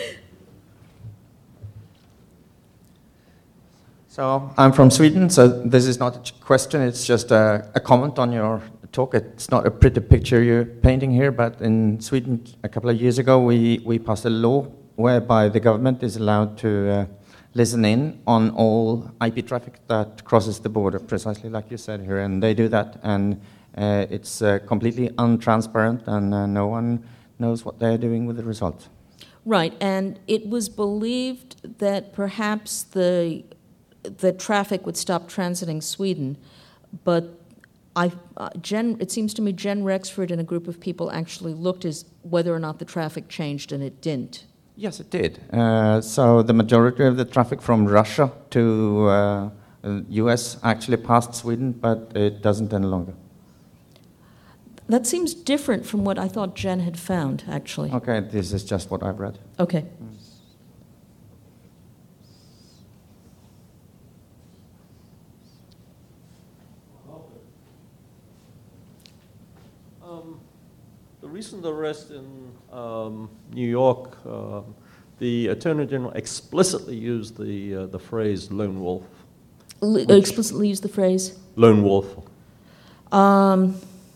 So I'm from Sweden, so this is not a question, it's just a, a comment on your talk. It's not a pretty picture you're painting here, but in Sweden a couple of years ago we, we passed a law whereby the government is allowed to uh, listen in on all I P traffic that crosses the border, precisely like you said here, and they do that, and uh, it's uh, completely untransparent, and uh, no one knows what they're doing with the result. Right, and it was believed that perhaps the the traffic would stop transiting Sweden, but I, uh, Jen, it seems to me Jen Rexford and a group of people actually looked as whether or not the traffic changed, and it didn't. Yes, it did. Uh, so the majority of the traffic from Russia to uh, the U S actually passed Sweden, but it doesn't any longer. That seems different from what I thought Jen had found, actually. Okay, this is just what I've read. Okay. Um, the recent arrest in um, New York, uh, the Attorney General explicitly used the uh, the phrase "lone wolf." L- explicitly used the phrase? Lone wolf. Um,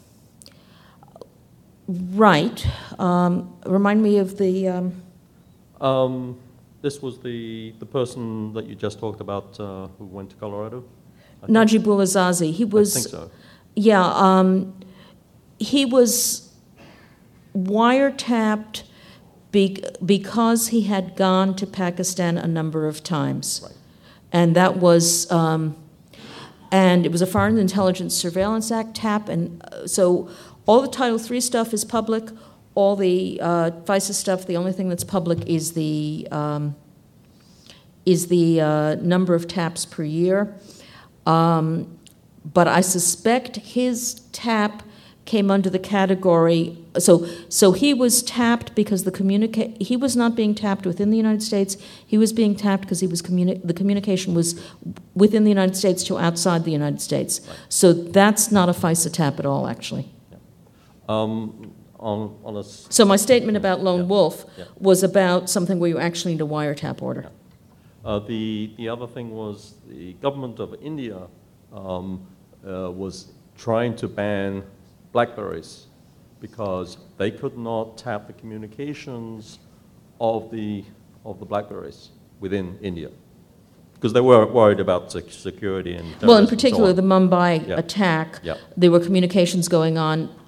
right. Um, remind me of the... Um, Um, this was the, the person that you just talked about uh, who went to Colorado? I think. Najibullah Azazi. He was... I think so. Yeah. Um, he was wiretapped be- because he had gone to Pakistan a number of times. Right. And that was... Um, and it was a Foreign Intelligence Surveillance Act tap, and uh, so all the Title three stuff is public. All the uh, FISA stuff, the only thing that's public is the um, is the uh, number of taps per year. Um, but I suspect his tap came under the category. So, so he was tapped because the communica- He was not being tapped within the United States. He was being tapped because he was communi- the communication was within the United States to outside the United States. Right. So that's not a FISA tap at all, actually. Yeah. Um, On, on a s- So my statement about lone Yeah. wolf Yeah. was about something where you actually need a wiretap order. Yeah. Uh, the, the other thing was the government of India um, uh, was trying to ban BlackBerries because they could not tap the communications of the, of the BlackBerries within India. Because they were worried about security and Well, in terrorism and so particular, on. the Mumbai Yeah. attack, Yeah. there were communications going on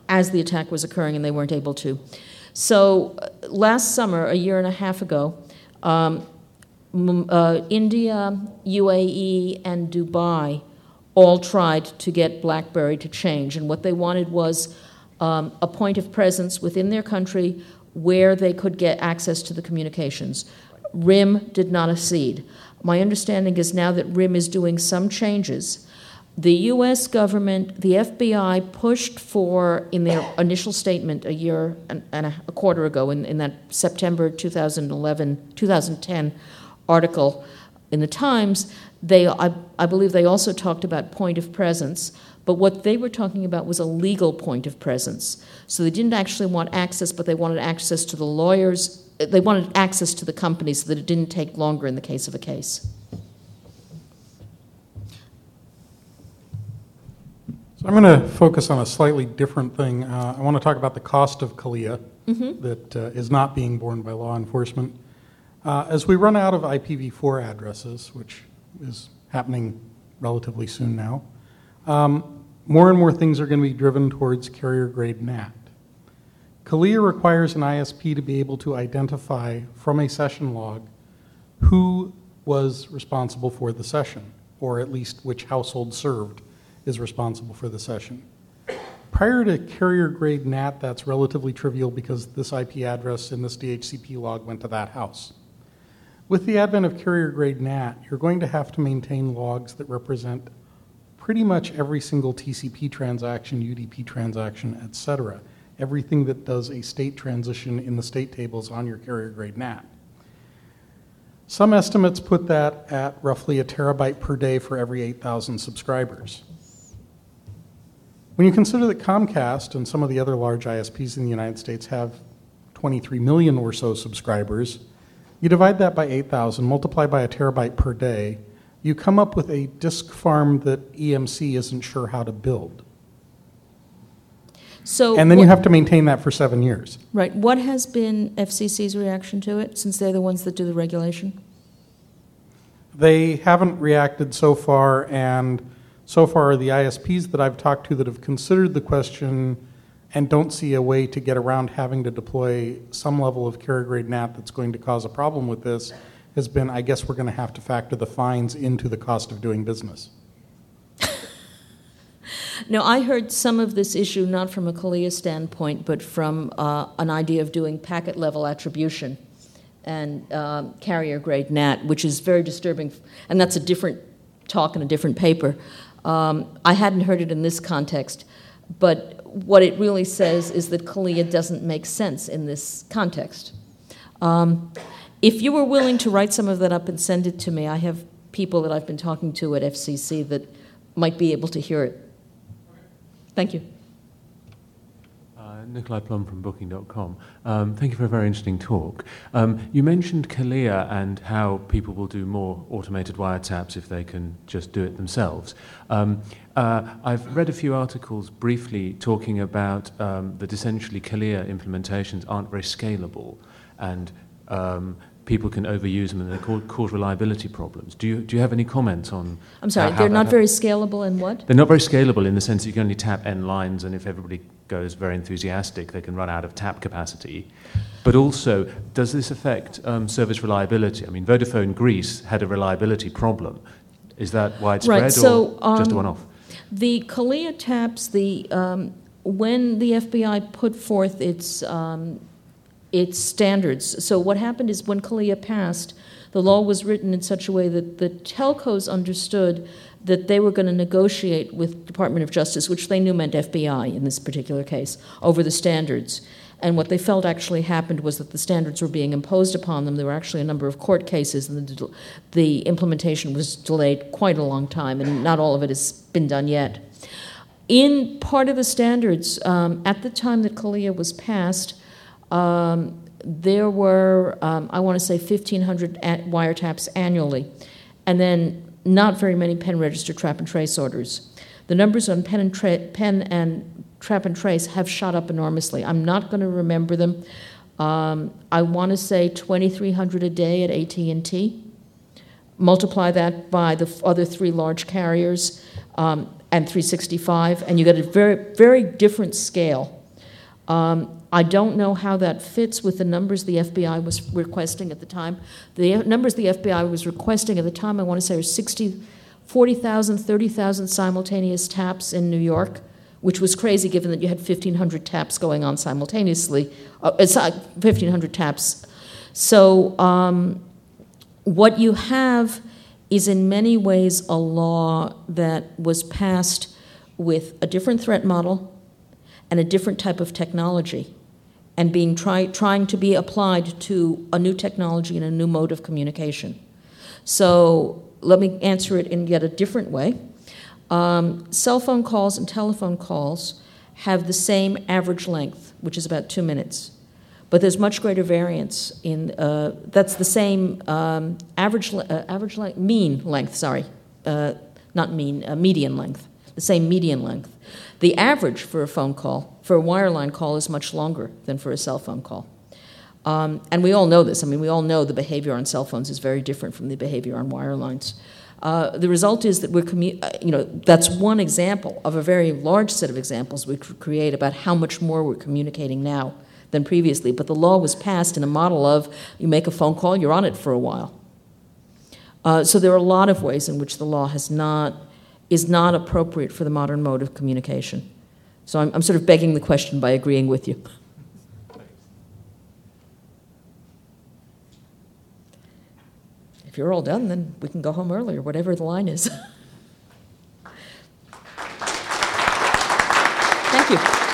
as the attack was occurring, and they weren't able to. So uh, last summer, a year and a half ago, um, m- uh, India, U A E, and Dubai all tried to get BlackBerry to change. And what they wanted was um, a point of presence within their country where they could get access to the communications. R I M did not accede. My understanding is now that R I M is doing some changes. The U S government, the F B I pushed for, in their initial statement a year and, and a, a quarter ago, in, in that September twenty eleven, twenty ten article in the Times, they, I, I believe they also talked about point of presence, but what they were talking about was a legal point of presence. So they didn't actually want access, but they wanted access to the lawyers. They wanted access to the companies so that it didn't take longer in the case of a case. So I'm going to focus on a slightly different thing. Uh, I want to talk about the cost of CALEA Mm-hmm. that uh, is not being borne by law enforcement. Uh, as we run out of I P v four addresses, which is happening relatively soon now, um, more and more things are going to be driven towards carrier-grade N A T. CALEA requires an I S P to be able to identify from a session log who was responsible for the session, or at least which household served is responsible for the session. Prior to carrier-grade N A T, that's relatively trivial because this I P address in this D H C P log went to that house. With the advent of carrier-grade N A T, you're going to have to maintain logs that represent pretty much every single T C P transaction, U D P transaction, et cetera. Everything that does a state transition in the state tables on your carrier-grade N A T. Some estimates put that at roughly a terabyte per day for every eight thousand subscribers. When you consider that Comcast and some of the other large I S Ps in the United States have twenty-three million or so subscribers, you divide that by eight thousand, multiply by a terabyte per day, you come up with a disk farm that E M C isn't sure how to build. So And then what, you have to maintain that for seven years. right, what has been F C C's reaction to it, since they're the ones that do the regulation? They haven't reacted so far, and so far the I S Ps that I've talked to that have considered the question and don't see a way to get around having to deploy some level of carrier-grade N A T that's going to cause a problem with this has been, I guess we're going to have to factor the fines into the cost of doing business. Now, I heard some of this issue not from a CALEA standpoint, but from uh, an idea of doing packet-level attribution and um, carrier-grade N A T, which is very disturbing, and that's a different talk in a different paper. Um, I hadn't heard it in this context, but what it really says is that CALEA doesn't make sense in this context. Um, if you were willing to write some of that up and send it to me, I have people that I've been talking to at F C C that might be able to hear it. Thank you. Uh, Nikolai Plum from Booking dot com. Um, thank you for a very interesting talk. Um, you mentioned CALEA and how people will do more automated wiretaps if they can just do it themselves. Um, uh, I've read a few articles briefly talking about um, that essentially CALEA implementations aren't very scalable, and um, people can overuse them and they cause, cause reliability problems. Do you, do you have any comments on... I'm sorry, how, they're how not that, very scalable in what? They're not very scalable in the sense that you can only tap n lines, and if everybody goes very enthusiastic, they can run out of tap capacity. But also, does this affect um, service reliability? I mean, Vodafone Greece had a reliability problem. Is that widespread Right, so, or just a um, one-off? The CALEA taps, the, um, when the F B I put forth its... Um, its standards. So what happened is when CALEA passed, the law was written in such a way that the telcos understood that they were going to negotiate with Department of Justice, which they knew meant F B I in this particular case, over the standards. And what they felt actually happened was that the standards were being imposed upon them. There were actually a number of court cases, and the, the implementation was delayed quite a long time, and not all of it has been done yet. In part of the standards, um, at the time that CALEA was passed, Um, there were, um, I want to say, fifteen hundred at wiretaps annually, and then not very many pen register trap and trace orders. The numbers on pen and, tra- pen and trap and trace have shot up enormously. I'm not going to remember them. Um, I want to say twenty-three hundred a day at A T and T. Multiply that by the f- other three large carriers. Um, and three sixty-five, and you get a very, very different scale. Um, I don't know how that fits with the numbers the F B I was requesting at the time. The numbers the F B I was requesting at the time, I want to say, were sixty, forty thousand, thirty thousand simultaneous taps in New York, which was crazy given that you had fifteen hundred taps going on simultaneously, uh, it's uh, fifteen hundred taps. So um, what you have is in many ways a law that was passed with a different threat model and a different type of technology, and being try, trying to be applied to a new technology and a new mode of communication. So let me answer it in yet a different way. Um, cell phone calls and telephone calls have the same average length, which is about two minutes. But there's much greater variance in, uh, that's the same um, average, uh, average length, mean length, sorry, uh, not mean, uh, median length, the same median length. The average for a phone call, for a wireline call, is much longer than for a cell phone call. Um, and we all know this. I mean, we all know the behavior on cell phones is very different from the behavior on wirelines. Uh, the result is that we're, commu- uh, you know, that's one example of a very large set of examples we could create about how much more we're communicating now than previously. But the law was passed in a model of you make a phone call, you're on it for a while. Uh, so there are a lot of ways in which the law has not, is not appropriate for the modern mode of communication. So I'm, I'm sort of begging the question by agreeing with you. If you're all done, then we can go home early or whatever the line is. Thank you.